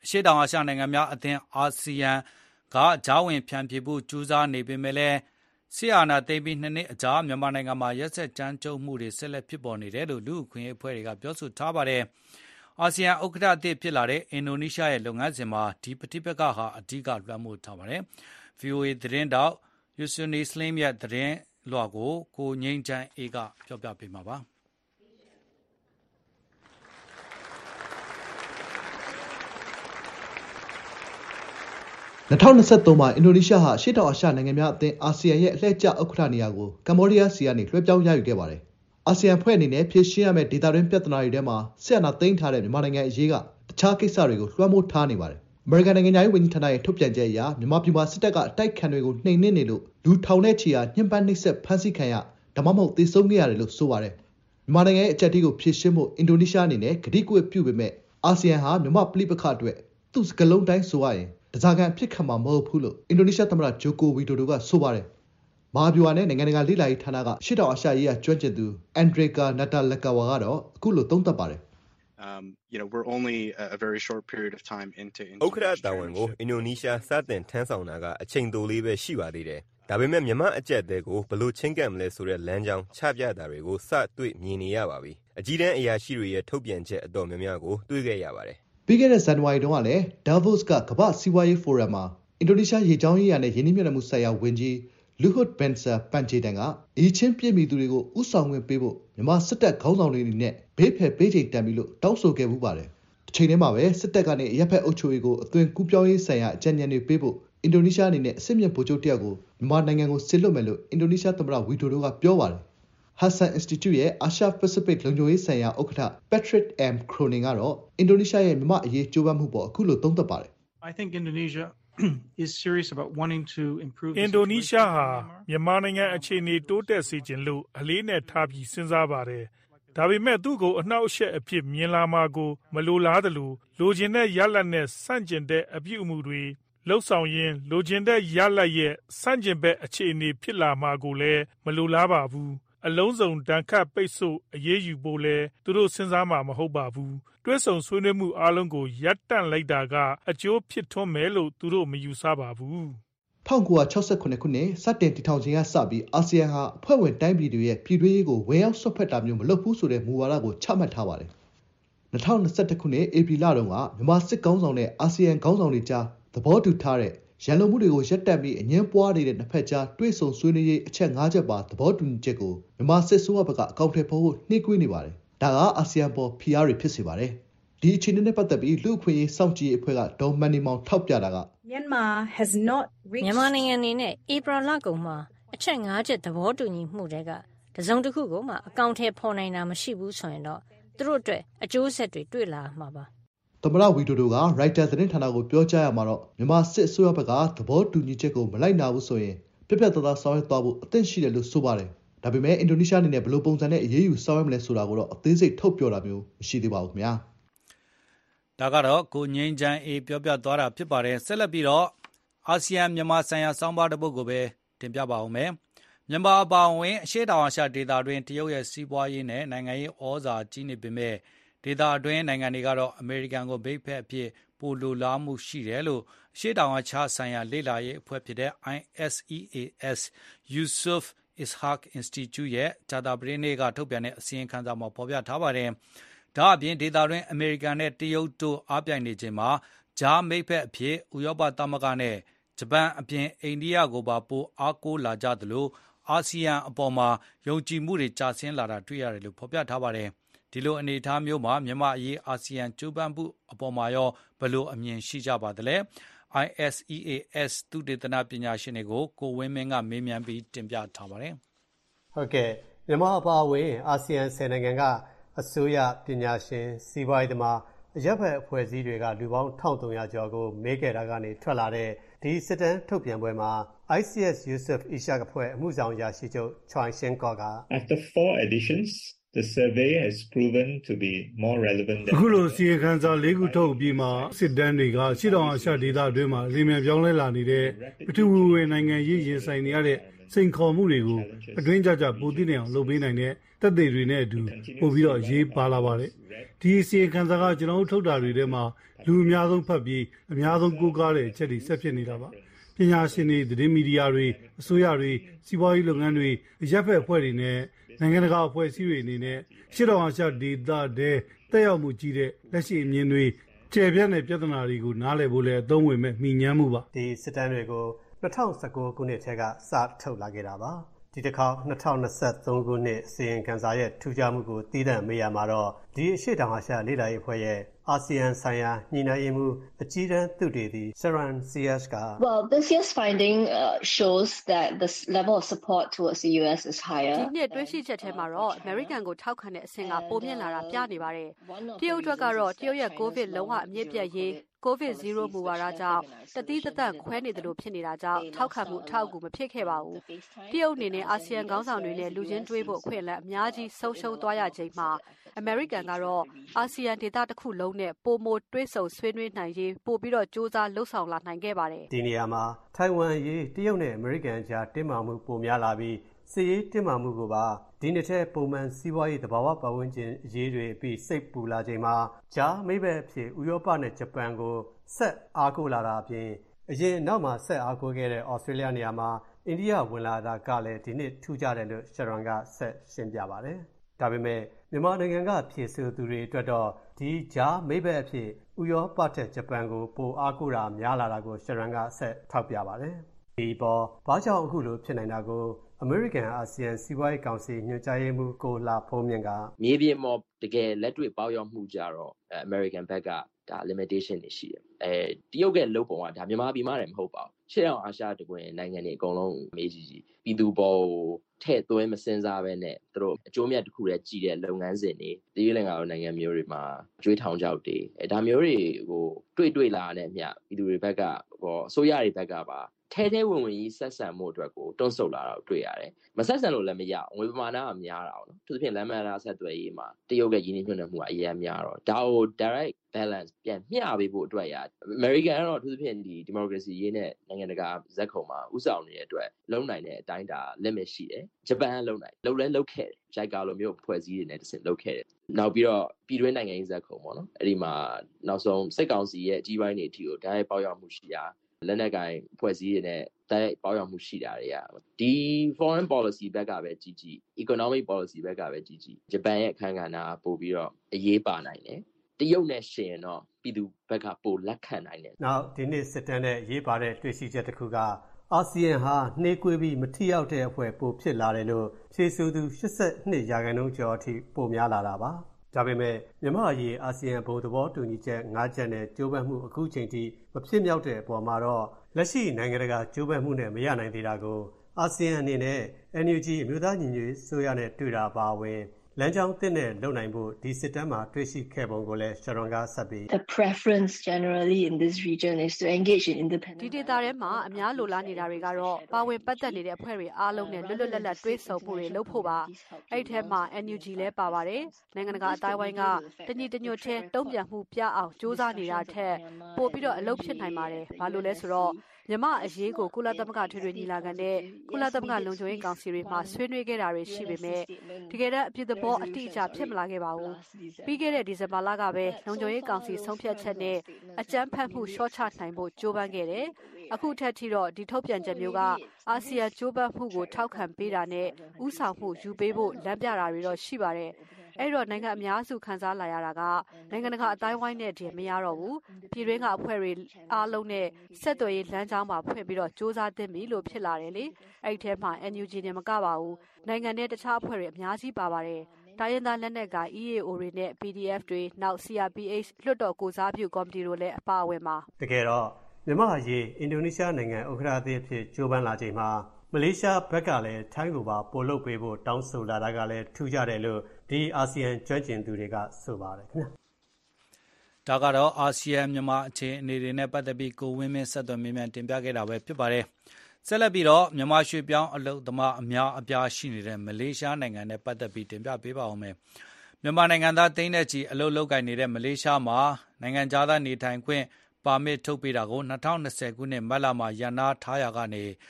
ရှေ့တောင်အာရှနိုင်ငံများအသင်းအာဆီယံကကြားဝင်ဖြန့်ဖြေဖို့ကြိုးစားနေပေမဲ့လည်းစစ်အာဏာသိမ်းပြီးနှစ်နှစ်အကြာမြန်မာနိုင်ငံမှာရက်စက်ကြမ်းကြုတ်မှုတွေဆက်လက်ဖြစ်ပေါ်နေတယ်လို့လူ့အခွင့်အရေးအဖွဲ့တွေကပြောဆိုထားပါတယ်။အာဆီယံဥက္ကဋ္ဌအသစ်ဖြစ်လာတဲ့အင်ဒိုနီးရှားရဲ့လုပ်ငန်းစဉ်မှာဒီပဋိပက္ခဟာအဓိကလွှမ်းမိုးထားပါတယ်။ ဗွီအိုအေသတင်းတောက်ယူဆွနီစလင်းရဲ့သတင်းလွှာကိုကိုငိမ့်ချမ်းအေးကပြောပြပေးမှာပါ။၂၀၂၃မှာအင်ဒိုနီးရှားဟာရှေ့တောင်အာရှနိုင်ငံများအသင်းအာဆီယံရဲ့အလှည့်ကျဥက္ကဋ္ဌနေရာကိုကမ္ဘောဒီးယားဆီကနေလွှဲပြောင်းရယူခဲ့ပါတယ်။အာဆီယံဖွဲ့အနေနဲ့ဖြေရှင်းရမယ့်ဒေသတွင်းပြဿနာတွေထဲမှာဆက်အနာသိမ်းထားတဲ့မြန်မာနိုင်ငံအရေးကတခြားကိစ္စတွေကိုလွှမ်းမိုးထားနေပါတယ်။အမေရိကန်နိုင်ငံသားရေးဝန်ကြီးဌာနရဲ့ထုတ်ပြန်ချက်အရမြန်မာပြည်မှာစစ်တပ်ကအတိုက်ခံတွေကိုနှိမ်နင်းနေလို့လူထောင်နဲ့ချီဟာညှဉ်းပန်းနှိပ်စက်ဖမ်းဆီးခံရဒါမှမဟုတ်သေဆုံးခဲ့ရတယ်လို့ဆိုပါတယ်။မြန်မာနိုင်ငံရဲ့အကြက်တီးကိုဖြေရှင်းဖို့အင်ဒိုနီးရှားအနေနဲ့ကတိကဝတ်ပြုပေမဲ့အာဆီယံဟာမြန်မာပြည်ပခါအတွက်သူ့စကလုံးတိုင်းဆိုရရင်တစားကန်ဖြစ်ခံမှာမဟုတ်ဘူးလို့အင်ဒိုနီးရှားသမ္မတဂျိုကိုဝီဒိုဒိုကဆိုပါတယ်။မဟာဗျူဟာနဲ့နိုင်ငံတကာလေ့လာရေးဌာနကရှေ့တောင်အာရှရေးရာကျွမ်းကျင်သူအန်ဒရေကာနတာလကာဝါကတော့အခုလိုသုံးသပ်ပါတယ်။ Um, you know, we're only a very short period of time into ဥက္ကဋ္ဌတာဝန်ကိုအင်ဒိုနီးရှားစတင်ထမ်းဆောင်တာကအချိန်တိုလေးပဲရှိပါသေးတယ်။ဒါပေမဲ့မြန်မာအကြက်တဲကိုဘလို့ချင်းကပ်မလဲဆိုတဲ့လမ်းကြောင်းချပြတာတွေကိုစတွေ့မြင်နေရပါပြီ။အကြီးတန်းအရာရှိတွေရဲ့ထုတ်ပြန်ချက်အတော်များများကိုတွေ့ခဲ့ရပါတယ်။ပြီးခဲ့တဲ့ဇန်နဝါရီတုန်းကလည်း Davos ကကမ္ဘာ့စီးပွားရေးဖိုရမ်မှာအင်ဒိုနီးရှားရေကြောင်းရေးရာနဲ့ယင်းနှိမ့်မြတ်မှုဆိုင်ရာဝန်ကြီးလူဟွတ်ဘန်ဆာပန်ဂျေတန်ကအီချင်းပြည့်မီသူတွေကိုဥဆောင်ဝင်ပေးဖို့မြန်မာစစ်တပ်ခေါင်းဆောင်တွေအနေနဲ့ဘေးဖယ်ပေးချိန်တန်ပြီလို့တောင်းဆိုခဲ့မှုပါတယ်။တစ်ချိန်တည်းမှာပဲစစ်တပ်ကနေအရက်ဖက်အုပ်ချုပ်ရေးကိုအသွင်ကူးပြောင်းရေးဆိုင်ရာအကြံဉာဏ်တွေပေးဖို့အင်ဒိုနီးရှားအနေနဲ့အစစ်မြစ်ဗိုလ်ချုပ်တယောက်ကိုမြန်မာနိုင်ငံကိုဆစ်လွတ်မယ်လို့အင်ဒိုနီးရှားသမ္မတဝီဒိုဒိုကပြောပါတယ်။ Hudson Institute ရဲ့ Asia Pacific လုံခြုံရေးဆိုင်ရာဥက္ကဋ္ဌ Patrick M. Cronin ကတော့အင်ဒိုနီးရှားရဲ့မြန်မာအရေးကြိုးပမ်းမှုပေါ်အခုလိုသုံးသပ်ပါတယ်။ I think Indonesia is serious about wanting to improve အင်ဒိုနီးရှားဟာမြန်မာနိုင်ငံအခြေအနေတိုးတက်စေခြင်းလို့အလေးနဲ့ထားပြီးစဉ်းစားပါတယ်။ဒါပေမဲ့သူ့ကိုအနှောက်အယှက်အဖြစ်မြင်လာမှာကိုမလိုလားသလိုလိုချင်တဲ့ရလဒ်နဲ့ဆန့်ကျင်တဲ့အပြုအမူတွေလှုပ်ဆောင်ရင်းလိုချင်တဲ့ရလဒ်ရဲ့ဆန့်ကျင်ဘက်အခြေအနေဖြစ်လာမှာကိုလည်းမလိုလားပါဘူး။အလုံးစုံဒဏ်ခတ်ပိတ်ဆို့အရေးယူဖို့လဲသူတို့စဉ်းစားမှာမဟုတ်ပါဘူး။တွဲဆုံဆွေးနွေးမှုအားလုံးကိုရပ်တန့်လိုက်တာကအကျိုးဖြစ်ထွန်းမယ်လို့သူတို့မယူဆပါဘူး။၁၉၆၇ခုနှစ်စတင်တည်ထောင်ခြင်းကစပြီးအာဆီယံဟာအဖွဲ့ဝင်တိုင်းပြည်တွေရဲ့ပြည်တွင်းရေးကိုဝင်ရောက်ဆွတ်ဖက်တာမျိုးမလုပ်ဘူးဆိုတဲ့မူဝါဒကိုချမှတ်ထားပါတယ်။၂၀၂၁ခုနှစ်ဧပြီလတုန်းကမြန်မာစစ်ကောင်ဆောင်နဲ့အာဆီယံခေါင်းဆောင်တွေကြားသဘောတူထားတဲ့ရန်လိုမှုတွေကိုရပ်တန့်ပြီးအငြင်းပွားနေတဲ့နှစ်ဖက်ကြားတွဲဆုံဆွေးနွေးရေးအချက်၅ချက်ပါသဘောတူညီချက်ကိုမြန်မာစစ်ဆိုးဘက်ကအကောင့်ထဲပေါ်ဖို့နှိကွေးနေပါတယ်။ဒါကအာဆီယံပေါ်ဖိအားတွေဖြစ်စေပါတယ်။ဒီအခြေအနေနဲ့ပတ်သက်ပြီးလူ့အခွင့်အရေးစောင့်ကြည့်ရေးအဖွဲ့ကဒေါ်မန်နီမောင်ထောက်ပြတာကမြန်မာမြန်မာနိုင်ငံအနေနဲ့ဧပြီလကုန်မှာအချက်၅ချက်သဘောတူညီမှုတွေကတစုံတစ်ခုကိုမှအကောင့်ထဲပေါ်နိုင်တာမရှိဘူးဆိုရင်တော့သူတို့အတွက်အကျိုးဆက်တွေတွေ့လာမှာပါ။သမ္မတဝီဒိုဒိုကရိုက်တာသတင်းဌာနကိုပြောကြားရမှာတော့မြန်မာစစ်အစိုးရဘက်ကသဘောတူညီချက်ကိုမလိုက်နာဘူးဆိုရင်ပြပြသားသားဆောင်ရွက်သွားဖို့အသင့်ရှိတယ်လို့ဆိုပါတယ်။ဒါပေမဲ့အင်ဒိုနီးရှားအနေနဲ့ဘယ်လိုပုံစံနဲ့အရေးယူဆောင်ရွက်မလဲဆိုတာကိုတော့အသေးစိတ်ထုတ်ပြောတာမျိုးမရှိသေးပါဘူးခင်ဗျာ။ဒါကတော့ကိုငိမ့်ချမ်းအေးပြောပြသွားတာဖြစ်ပါတယ်။ဆက်လက်ပြီးတော့အာဆီယံမြန်မာဆိုင်ရာစောင်းပါတစ်ပုဒ်ကိုပဲတင်ပြပါဦးမယ်။မြန်မာအပါအဝင်အရှေ့တောင်အာရှဒေသတွင်းတရုတ်ရဲ့စီးပွားရေးနဲ့နိုင်ငံရေးဩဇာကြီးနေပေမဲ့ဒေသအတွင်းနိုင်ငံတွေကတော့အမေရိကန်ကိုဘိတ်ဖက်အဖြစ်ပိုလိုလားမှုရှိတယ်လို့အရှေ့တောင်အာရှဆိုင်ရာလေ့လာရေးအဖွဲ့ဖြစ်တဲ့ I S E A S Yusof Ishak Institute ရဲ့ဂျာတာပရင်းနေ့ကထုတ်ပြန်တဲ့အစီရင်ခံစာမှာဖော်ပြထားပါတယ်။ဒါအပြင်ဒေသတွင်းအမေရိကန်နဲ့တရုတ်တို့အားပြိုင်နေချိန်မှာဂျာမိတ်ဖက်အဖြစ်ဥရောပသမဂ္ဂနဲ့ဂျပန်အပြင်အိန္ဒိယကိုပါပိုအားကိုးလာကြသလိုအာဆီယံအပေါ်မှာယုံကြည်မှုတွေကျဆင်းလာတာတွေ့ရတယ်လို့ဖော်ပြထားပါတယ်။ဒီလိုအနေအထားမျိုးမှာမြန်မာအရေးအာဆီယံကြိုးပမ်းမှုအပေါ်မှာရောဘယ်လိုအမြင်ရှိကြပါသလဲ I S E A S သုတေသနပညာရှင်တွေကိုကိုဝင်းမင်းကမေးမြန်းပြီးတင်ပြထားပါတယ်။ဟုတ်ကဲ့မြန်မာအပါအဝင်အာဆီယံဆယ်နိုင်ငံကအစိုးရပညာရှင်စီးပွားရေးသမားအရပ်ဘက်အဖွဲ့အစည်းတွေကလူပေါင်း၁၃၀၀ကျော်ကိုမေးခဲ့တာကနေထွက်လာတဲ့ဒီစစ်တမ်းထုတ်ပြန်ပွဲမှာ I C S Yusof Ishak အဖွဲ့အမှုဆောင်ရာရှိချုပ် Choi Shin Kok က After four editions the survey has proven to be more relevant than အခုလိုစီရင်ခံစာလေးခုထုတ်ပြီးမှစစ်တမ်းတွေကရှေ့တောင်အာရှဒေသအတွင်းမှာအလင်းမြန်ပြောင်းလဲလာနေတဲ့ပထဝီဝင်နိုင်ငံရေးရင်ဆိုင်နေရတဲ့စိန်ခေါ်မှုတွေကိုအတွင်းကြကြပိုသိနေအောင်လုပ်ပေးနိုင်တဲ့သက်သေတွေနဲ့အတူပို့ပြီးတော့ရေးပါလာပါတယ်ဒီအစီအခံစာကကျွန်တော်တို့ထုတ်တာတွေထဲမှာလူအများဆုံးဖတ်ပြီးအများဆုံးကိုးကားတဲ့အချက်တွေဆက်ဖြစ်နေတာပါပညာရှင်တွေသတင်းမီဒီယာတွေအစိုးရတွေစီးပွားရေးလုပ်ငန်းတွေအရက်ဖက်အဖွဲ့တွေနဲ့နိုင်ငံတကာအဖွဲ့အစည်းတွေအနေနဲ့ရှစ်တော်အာရှဒေသတဲ့တက်ရောက်မှုကြီးတဲ့လက်ရှိအမြင်တွေကျယ်ပြန့်တဲ့ပြဿနာတွေကိုနားလည်ဖို့လည်းအသုံးဝင်မဲ့မိညမ်းမှုပါဒီစစ်တမ်းတွေကို၂၀၁၉ခုနှစ်ထဲကစထုတ်လာခဲ့တာပါဒီတစ်ခေါက်၂၀၂၃ခုနှစ်အစီရင်ခံစာရဲ့ထူးခြားမှုကိုတည်တံ့မေးရမှာတော့ဒီအရှိတောင်အာရှလေ့လာရေးအဖွဲ့ရဲ့အာဆီယံဆိုင်ရာညှိနှိုင်းရေးမှူးအကြီးတန်းသုတေသီ Sharon Sears က Well, this year's finding uh, shows that the level of support towards the U S is higher. ဒီနှစ်တွေ့ရှိချက်ထဲမှာတော့ American ကိုထောက်ခံတဲ့အဆင့်ကပိုမြင့်လာတာပြနေပါတယ်။တရုတ်အတွက်ကတော့တရုတ်ရဲ့ COVID လုံးဝအမြင့်ပြတ်ရေး COVID ဇီးရို မူဝါဒကြောင့်တသီးတသက်ခွဲနေတယ်လို့ဖြစ်နေတာကြောင့်ထောက်ခံမှုအထောက်အကူမဖြစ်ခဲ့ပါဘူး။တရုတ်အနေနဲ့အာဆီယံခေါင်းဆောင်တွေနဲ့လူချင်းတွေ့ဖို့အခွင့်အလမ်းအများကြီးဆုံးရှုံးသွားရချိန်မှာAmerican ကတော့အာဆီယံဒေသတစ်ခုလုံးနဲ့ပိုမိုတွဲဆုံဆွေးနွေးနိုင်ရေးပို့ပြီးတော့စ조사လှုပ်ဆောင်လာနိုင်ခဲ့ပါတယ်ဒီနေရာမှာထိုင်ဝမ်ရေးတရုတ်နဲ့ American ကြားတင်းမာမှုပိုများလာပြီးစစ်ရေးတင်းမာမှုကိုပါဒီနှစ်ထဲပုံမှန်စီးပွားရေးသဘာဝပတ်ဝန်းကျင်အရေးတွေပြီးစိတ်ပူလာချိန်မှာဂျားမိဘအဖြစ်ဥရောပနဲ့ဂျပန်ကိုဆက်အားကိုးလာတာအပြင်အရင်နောက်မှာဆက်အားကိုးခဲ့တဲ့ Australia နေရာမှာအိန္ဒိယဝင်လာတာကလည်းဒီနှစ်ထူးခြားတယ်လို့ Sharon ကဆက်ရှင်းပြပါတယ်ဒါပေမဲ့မြန်မာနိုင်ငံကဖြည့်ဆို့သူတွေအတွက်တော့ဒီဂျားမိဘအဖြစ်ဥရောပတဲ့ဂျပန်ကိုပိုအားကိုးတာများလာတာကို Sharon ကဆက်ထောက်ပြပါတယ်ဒီပေါ်ဘာကြောင့်အခုလိုဖြစ်နိုင်တာကို American အာဆီယံစီးပွားရေးကောင်စီညွှန်ကြားရေးမှူးကိုလာဖုံးမြင့်ကမြေပြင်မှာတကယ်လက်တွေ့ပေါက်ရောက်မှုကြတော့ American ဘက်ကဒါ limitation တွေရှိတယ်အဲတရုတ်ရဲ့လုပ်ပုံကဒါမြန်မာပြည်မှာလည်းမဟုတ်ပါဘူးရှေ့အောင်အာရှတကွင်နိုင်ငံတွေအကုန်လုံးမေးကြည့်ကြည့်ပြည်သူပေါ်ထဲ့သွင်းမစင်စားပဲနဲ့သူတို့အကျိုးမြတ်တစ်ခုတည်းကြည်တဲ့လုပ်ငန်းစဉ်တွေတရုတ်နိုင်ငံနိုင်ငံမျိုးတွေမှာကျွေးထောင်ကြောက်တွေအဲဒါမျိုးတွေကိုတွေ့တွေ့လာတဲ့အမျှပြည်သူတွေဘက်ကဟောအစိုးရတွေဘက်ကပါထဲထဲဝင်ဝင်ကြီးဆက်ဆံမှုအတွက်ကိုတွန်းဆုတ်လာတော့တွေ့ရတယ်။မဆက်ဆံလို့လည်းမရအောင်ငွေပမာဏကများတာအောင်နော်။သူသဖြင့်လမ်းမလာဆက်သွယ်ရေးမှာတရုတ်ရဲ့ရင်းနှီးမြှုပ်နှံမှုကအများများတော့ဒါကို direct balance ပြန်မျှပေးဖို့အတွက်ရ American ကတော့သူသဖြင့်ဒီ democracy ရေးနဲ့နိုင်ငံတကာဇက်ခုံမှာဥဆောင်နေတဲ့အတွက်လုံနိုင်တဲ့အတိုင်းဒါ limit ရှိတယ်။ဂျပန်ကလုံနိုင်လုံလဲလုံခဲ့တယ်။ JICA လိုမျိုးဖွဲ့စည်းတွေနဲ့တဆင့်လုံခဲ့တယ်။နောက်ပြီးတော့ပြည်တွင်းနိုင်ငံရေးဇက်ခုံပေါ့နော်။အဲ့ဒီမှာနောက်ဆုံးစစ်ကောင်စီရဲ့အကြီးပိုင်းတွေအထိကိုဒါရဲ့ပေါက်ရောက်မှုရှိတာလက်နက်ကိုင်ဖွဲ့စည်းတွေနဲ့တိုက်ပေါက်ရောက်မှုရှိတာတွေကဒီ foreign policy ဘက်ကပဲကြီးကြီး economic policy ဘက်ကပဲကြီးကြီးဂျပန်ရဲ့အခန်းကဏ္ဍပို့ပြီးတော့အရေးပါနိုင်တယ်တရုတ်နဲ့ရှင်ရင်တော့ပြည်သူဘက်ကပိုလက်ခံနိုင်တယ်နောက်ဒီနေ့စစ်တမ်းနဲ့ရေးပါတဲ့တွေ့ရှိချက်တစ်ခုကအာဆီယံဟာနှေးကွေးပြီးမထိရောက်တဲ့အဖွဲ့ပိုဖြစ်လာတယ်လို့ဖြေဆိုသူ၈၂ရာခိုင်နှုန်းကျော်အထိပိုများလာတာပါဒါပေမဲ့မြန်မာအရေးအာဆီယံဘုံသဘောတူညီချက်၅ချက်နဲ့ကြိုးပမ်းမှုအခုချိန်ထိမဖြစ်မြောက်တဲ့အပေါ်မှာတော့လက်ရှိနိုင်ငံတကာကြိုးပမ်းမှုနဲ့မရနိုင်သေးတာကိုအာဆီယံအနေနဲ့ N U G အမျိုးသားညီညွတ်ရေးအစိုးရနဲ့တွေ့တာပါဝင်လမ်းကြောင်းသစ်နဲ့လုပ်နိုင်ဖို့ဒီစစ်တမ်းမှာတွေ့ရှိခဲ့ပုံကိုလည်း Sharon ကဆက်ပြီး The preference generally in this region is to engage in independent ဒီဒေသထဲမှာအများလိုလားနေတာတွေကတော့ပါဝင်ပတ်သက်နေတဲ့အဖွဲ့တွေအားလုံးနဲ့လွတ်လွတ်လပ်လပ်တွဲဆုံမှုတွေလုပ်ဖို့ပါအဲ့ဒီထဲမှာ N U G လည်းပါပါတယ်နိုင်ငံတကာအတိုင်းဝိုင်းကတညီတညွတ်ထဲတုံ့ပြန်မှုပြအောင်စ조사နေတာထက်ပို့ပြီးတော့အလုပ်ဖြစ်နိုင်ပါတယ်ဘာလို့လဲဆိုတော့မြမအရေးကိုကုလသမဂ္ဂထွေထွေညီလာခံနဲ့ကုလသမဂ္ဂလုံခြုံရေးကောင်စီတွေမှာဆွေးနွေးခဲ့တာတွေရှိပေမဲ့တကယ်တော့အပြည့်သဘောအတိအကျဖြစ်မလာခဲ့ပါဘူးပြီးခဲ့တဲ့ဒီဇင်ဘာလကပဲလုံခြုံရေးကောင်စီဆုံးဖြတ်ချက်နဲ့အကြမ်းဖက်မှုရှော့ချနိုင်ဖို့ကြိုးပမ်းခဲ့တယ်အခုထက်ထိတော့ဒီထုတ်ပြန်ချက်မျိုးကအာဆီယံကြိုးပမ်းမှုကိုထောက်ခံပေးတာနဲ့ဥဆောင်မှုယူပေးဖို့လမ်းပြတာတွေတော့ရှိပါတယ်အဲ့တော့နိုင်ငံအများစုခံစားလာရတာကနိုင်ငံတကာအတိုင်းဝိုင်းနဲ့တည်းမရတော့ဘူးပြည်တွင်းကအဖွဲ့တွေအားလုံးနဲ့ဆက်သွယ်ရေးလမ်းကြောင်းမှာဖွင့်ပြီးတော့စ조사သင့်ပြီလို့ဖြစ်လာတယ်လေအဲ့ဒီထဲမှာ N U G နဲ့မကပါဘူးနိုင်ငံနဲ့တခြားအဖွဲ့တွေအများကြီးပါပါတယ်တိုင်းရင်းသားလက်နက်က E A O တွေနဲ့ P D F တွေနောက် C R P H လွှတ်တော်ကိုစားပြုကော်မတီတို့လည်းအပါအဝင်ပါတကယ်တော့မြန်မာအရေးအင်ဒိုနီးရှားနိုင်ငံဥက္ကဋ္ဌအသစ်ဖြစ်ကြိုးပမ်းလာချိန်မှာမလေးရှားဘက်ကလည်းထိုင်းကိုပါပို့လုပ်ပေးဖို့တောင်းဆိုလာတာကလည်းထူးခြားတယ်လို့ဒီအာဆီယံကျွမ်းကျင်သူတွေကဆိုပါတယ်ခင်ဗျာဒါကတော့အာဆီယံမြန်မာအခြေအနေတွေနဲ့ပတ်သက်ပြီးကိုဝင်းမင်းဆက်သွယ်မြင်တင်ပြခဲ့တာပဲဖြစ်ပါတယ်ဆက်လက်ပြီးတော့မြန်မာရွှေပြောင်းအလုပ်သမားအများအပြားရှိနေတဲ့မလေးရှားနိုင်ငံနဲ့ပတ်သက်ပြီးတင်ပြပေးပါဦးမယ်မြန်မာနိုင်ငံသားသိန်းနဲ့ချီအလုပ်လုပ်ကိုင်နေတဲ့မလေးရှားမှာနိုင်ငံခြားသားနေထိုင်ခွင့်ပါမစ်ထုတ်ပေးတာကို၂၀၂၀ခုနှစ်မတ်လမှာရန်နာထားရာကနေ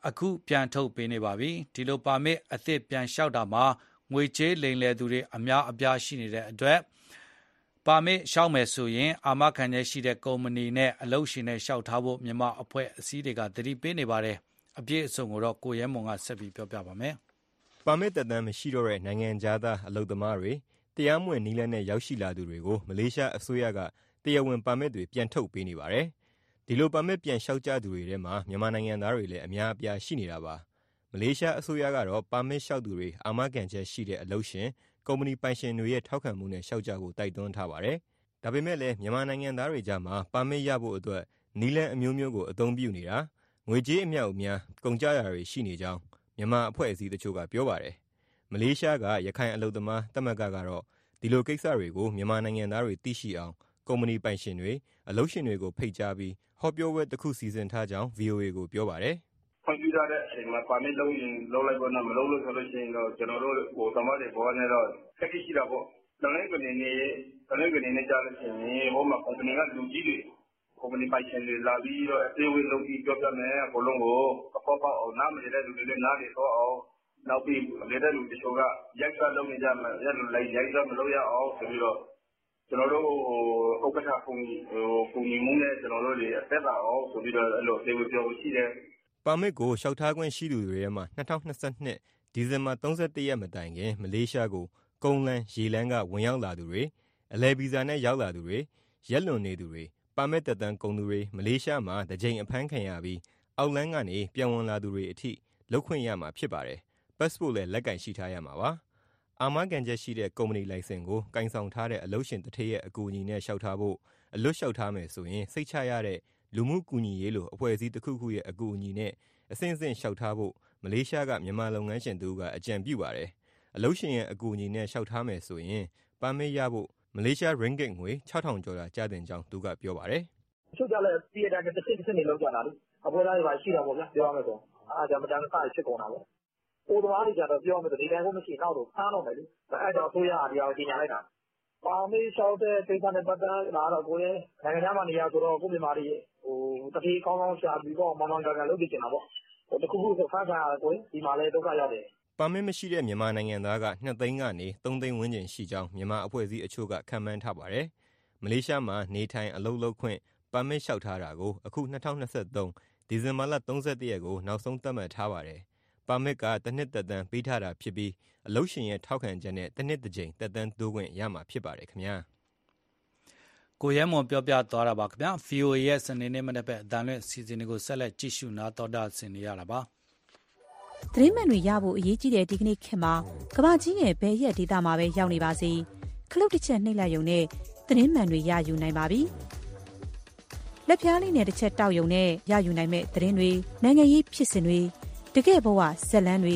အခုပြန်ထုတ်ပေးနေပါပြီဒီလိုပါမစ်အသစ်ပြန်လျှောက်တာမှာငွေကြေးလိမ်လည်သူတွေအများအပြားရှိနေတဲ့အတွက်ပါမစ်ရှောက်မယ်ဆိုရင်အာမခံချက်ရှိတဲ့ကုမ္ပဏီနဲ့အလုပ်ရှင်နဲ့ရှောက်ထားဖို့မြန်မာအဖွဲ့အစည်းတွေကသတိပေးနေပါတယ်အပြည့်အစုံကိုတော့ကိုရဲမွန်ကဆက်ပြီးပြောပြပါမယ်ပါမစ်သက်တမ်းမရှိတော့တဲ့နိုင်ငံသားသားအလုပ်သမားတွေတရားမဝင်နည်းလမ်းနဲ့ရောက်ရှိလာသူတွေကိုမလေးရှားအစိုးရကတရားဝင်ပါမစ်တွေပြန်ထုတ်ပေးနေပါတယ်ဒီလိုပါမစ်ပြန်လျှောက်ကြသူတွေထဲမှာမြန်မာနိုင်ငံသားတွေလည်းအများအပြားရှိနေတာပါမလေးရှားအစိုးရကတော့ပါမစ်လျှောက်သူတွေအာမခံချက်ရှိတဲ့အလုပ်ရှင်ကုမ္ပဏီပိုင်ရှင်တွေရဲ့ထောက်ခံမှုနဲ့လျှောက်ကြဖို့တိုက်တွန်းထားပါတယ်ဒါပေမဲ့လည်းမြန်မာနိုင်ငံသားတွေကြားမှာပါမစ်ရဖို့အတွက်နည်းလမ်းအမျိုးမျိုးကိုအသုံးပြုနေတာငွေကြေးအမြောက်အများကုန်ကျရာတွေရှိနေကြောင်းမြန်မာအဖွဲ့အစည်းတချို့ကပြောပါတယ်မလေးရှားကရခိုင်အလုပ်သမားသမဂ္ဂကတော့ဒီလိုကိစ္စတွေကိုမြန်မာနိုင်ငံသားတွေသိရှိအောင်ကုမ္ပဏီပိုင်ရှင်တွေအလုပ်ရှင်တွေကိုဖိတ်ကြားပြီးဟောပြောပွဲတစ်ခုစီစဉ်ထားကြောင်း ဗွီအိုအေ ကိုပြောပါတယ်ခွင့်ပြုထားတဲ့အချိန်မှာပါမစ်လုံးရင်လုံးလိုက်ပေါ်တော့မလုံးလို့ဆိုလို့ရှိရင်တော့ကျွန်တော်တို့ဟိုသမားတွေဘောနဲ့တော့ခက်ခဲရှိတာပေါ့တလိုင်းကနေနေတလိုင်းကနေနေကြလို့ရှိရင်ဟိုမှာကုမ္ပဏီကလူကြီးတွေကုမ္ပဏီပိုင်ရှင်တွေလာပြီးတော့အသေးဝေးလုပ်ပြီးပြောပြမယ်ဘလုံးကိုအပေါ်ပေါက်အောင်နားမလည်တဲ့လူတွေလည်းနားလေတော့အောင်နောက်ပြီးလေတဲ့လူတချို့ကရိုက်စားလုပ်နေကြမယ်ရလို့လိုက်ရိုက်စားမလုပ်ရအောင်ဆိုပြီးတော့ကျွန်တော်တို့ဟိုဥက္ကဋ္ဌပုံကြီးဟိုပုံကြီးမှုနဲ့ကျွန်တော်တို့တွေအသက်သာအောင်ဆိုပြီးတော့အဲ့လိုသေဝပြောရှိတယ်ပါမစ်ကိုလျှောက်ထားခွင့်ရှိသူတွေထဲမှာ၂၀၂၂ဒီဇင်ဘာ၃၁ရက်မတိုင်ခင်မလေးရှားကိုကုန်းလန်းရေလန်းကဝင်ရောက်လာသူတွေအလဲဗီဇာနဲ့ရောက်လာသူတွေရက်လွန်နေသူတွေပါမစ်သက်တမ်းကုန်သူတွေမလေးရှားမှာတစ်ကြိမ်အဖမ်းခံရပြီးအောက်လန်းကနေပြန်ဝင်လာသူတွေအထိလုပ်ခွင့်ရမှာဖြစ်ပါတယ်ပတ်စပို့လည်းလက်ကင်ရှိထားရမှာပါအာမခံချက်ရှိတဲ့ကုမ္ပဏီလိုင်စင်ကိုကင်ဆောင်ထားတဲ့အလုပ်ရှင်တစ်ထည့်ရဲ့အကူအညီနဲ့လျှောက်ထားဖို့အလွတ်လျှောက်ထားမယ်ဆိုရင်စိတ်ချရတဲ့လူမှုကူညီရေးလိုအဖွဲ့အစည်းတစ်ခုခုရဲ့အကူအညီနဲ့အဆင့်ဆင့်လျှောက်ထားဖို့မလေးရှားကမြန်မာလုပ်ငန်းရှင်တို့ကအကြံပြုပါတယ်အလုပ်ရှင်ရဲ့အကူအညီနဲ့လျှောက်ထားမယ်ဆိုရင်ပါမစ်ရဖို့မလေးရှားရင်းဂစ်ငွေ၆ထောင်ကျော်တာကျတင်ကြောင်းသူကပြောပါတယ်ချုပ်ကြလဲပြည်တာတစ်စစ်တစ်စစ်နေလောက်ကြတာလေအပေါ်သားတွေပါရှိတာပေါ့ဗျာပြောရမယ်ဆိုအားကြောင့်မတန်းစားဖြစ်ကုန်တာပေါ့ဟိုသွားနေကြတော့ပြောမယ်ဆိုဒီတိုင်းကိုမရှိတော့တော့ဖမ်းတော့မယ်လေအဲ့ကြောင့်ဆိုရအတရားကိုတင်ညာလိုက်တာပါမစ်လျှောက်တဲ့ကိစ္စနဲ့ပတ်သက်လာတော့ကိုယ်ရဲ့နိုင်ငံခြားမှာနေရဆိုတော့ကိုမြန်မာတွေဟိုတတိကောင်းကောင်းရှာပြီးတော့မောင်မောင်ကန်ကန်လုပ်နေကြတာပေါ့ဟိုတခုခုဆိုဖမ်းခံရတယ်ကိုယ်ဒီမှာလဲဒုက္ခရောက်တယ်ပါမစ်မရှိတဲ့မြန်မာနိုင်ငံသားကနှစ်သိန်းကနေသုံးသိန်းဝန်းကျင်ရှိကြောင်းမြန်မာအဖွဲ့အစည်းအချို့ကခန့်မှန်းထားပါတယ်မလေးရှားမှာနေထိုင်အလုပ်လုပ်ခွင့်ပါမစ်လျှောက်ထားတာကိုအခု၂၀၂၃ဒီဇင်ဘာလ၃၁ရက်ကိုနောက်ဆုံးသတ်မှတ်ထားပါတယ်ပါမစ်ကတစ်နှစ်သက်တမ်းပေးထားတာဖြစ်ပြီးအလုပ်ရှင်ရဲ့ထောက်ခံချက်နဲ့တစ်နှစ်တစ်ကြိမ်သက်တမ်းတိုးခွင့်ရမှာဖြစ်ပါတယ်ခင်ဗျာကိုရဲမွန်ပြောပြသွားတာပါခင်ဗျာ ဗီအိုအေ ရဲ့စနေနေ့မနေ့ပဲအတန်လွင့်စီစဉ်တွေကိုဆက်လက်ကြည့်ရှုနာတော်တာဆင်နေရတာပါသတင်းမှန်တွေရဖို့အရေးကြီးတဲ့ဒီကနေ့ခေတ်မှာကမ္ဘာကြီးရဲ့ဘယ်ရက်ဒေသမှာပဲရောက်နေပါစေခလုတ်တစ်ချက်နှိပ်လိုက်ရုံနဲ့သတင်းမှန်တွေရယူနိုင်ပါပြီလက်ဖြားလေးနဲ့တစ်ချက်တောက်ရုံနဲ့ရယူနိုင်မဲ့သတင်းတွေနိုင်ငံရေးဖြစ်စဉ်တွေတကယ့်ဘဝဇက်လန်းတွေ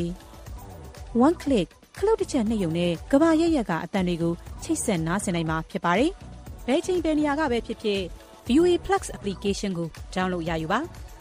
one click ခလုတ်တစ်ချက်နှိပ်ရုံနဲ့ကမ္ဘာရဲ့ရက်ကအတန်တွေကိုချိတ်ဆက်နားဆင်နိုင်မှာဖြစ်ပါတယ်ဘယ်ချိန်ဘယ်နေရာကပဲဖြစ်ဖြစ် ဗီအိုအေ Plus application ကို download ရယူပါ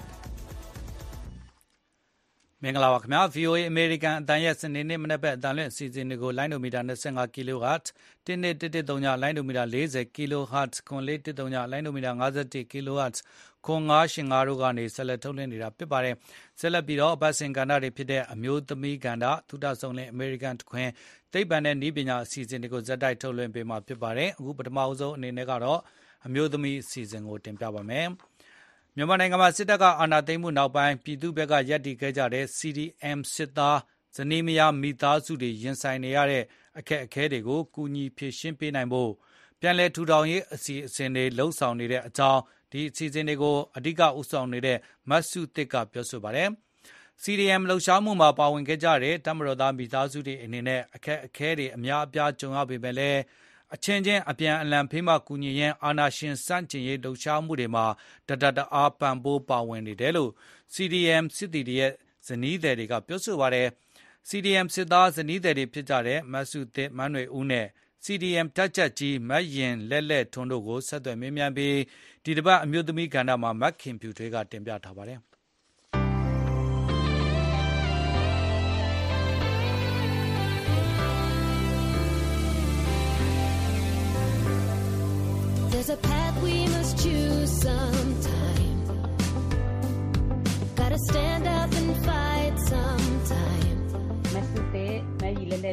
မင်္ဂလာပါခင်ဗျာ ဗီအိုအေ American အတန်ရဲ့စနေနေ့မနေ့ပဲအတန်လွင့်အစီအစဉ်တွေကိုလိုင်းဒိုမီတာ၂၅ kHz တစ်နှစ်တစ်တစ်သုံးညလိုင်းဒိုမီတာ၄၀ kHz ခွန်လေးတစ်သုံးညလိုင်းဒိုမီတာ၅၁ kHz ခွန်၅ရှင်၅တို့ကနေဆက်လက်ထုတ်လွှင့်နေတာဖြစ်ပါတယ်ဆက်လက်ပြီးတော့အပတ်စဉ်ကဏ္ဍတွေဖြစ်တဲ့အမျိုးသမီးကဏ္ဍသုတဆုံးလင်း American တခွင်သိပ္ပံနဲ့နည်းပညာအစီအစဉ်တွေကိုဇက်တိုက်ထုတ်လွှင့်ပေးမှာဖြစ်ပါတယ်အခုပထမအဆုံးအနေနဲ့ကတော့အမျိုးသမီးအစီအစဉ်ကိုတင်ပြပါမယ်မြန်မာနိုင်ငံမှာစစ်တပ်ကအာဏာသိမ်းမှုနောက်ပိုင်းပြည်သူ့ဘက်ကရပ်တည်ခဲ့ကြတဲ့ စီ ဒီ အမ် စစ်သားဇနီးမယားမိသားစုတွေရင်ဆိုင်နေရတဲ့အခက်အခဲတွေကိုကူညီဖြေရှင်းပေးနိုင်ဖို့ပြန်လည်ထူထောင်ရေးအစီအစဉ်တွေလှုံ့ဆော်နေတဲ့အကြောင်းဒီအစီအစဉ်တွေကိုအဓိကဦးဆောင်နေတဲ့မတ်စုတစ်ကပြောဆိုပါတယ်။ စီ ဒီ အမ် လှုပ်ရှားမှုမှာပါဝင်ခဲ့ကြတဲ့တပ်မတော်သားမိသားစုတွေအနေနဲ့အခက်အခဲတွေအများအပြားကြုံရပေမဲ့လည်းအချင်းချင်းအပြန်အလှန်ဖေးမကူညီရန်အာဏာရှင်စန့်ကျင်ရေးလှုပ်ရှားမှုတွေမှာတဒတအားပံ့ပိုးပါဝင်နေတယ်လို့ စီ ဒီ အမ် စစ်သည်တွေရဲ့ဇနီးသည်တွေကပြောဆိုပါတယ်။ စီ ဒီ အမ် စစ်သားဇနီးသည်တွေဖြစ်ကြတဲ့မတ်စုတစ်မန်းနွေဦးနဲ့ စီ ဒီ အမ် တပ်ချက်ကြီးမတ်ရင်လက်လက်ထွန်းတို့ကိုဆက်သွယ်မေးမြန်းပြီးဒီတစ်ပတ်အမျိုးသမီးကဏ္ဍမှာမတ်ခင်ဖြူထွေးကတင်ပြထားပါတယ်။ There's a path we must choose sometime. Gotta stand up and fight.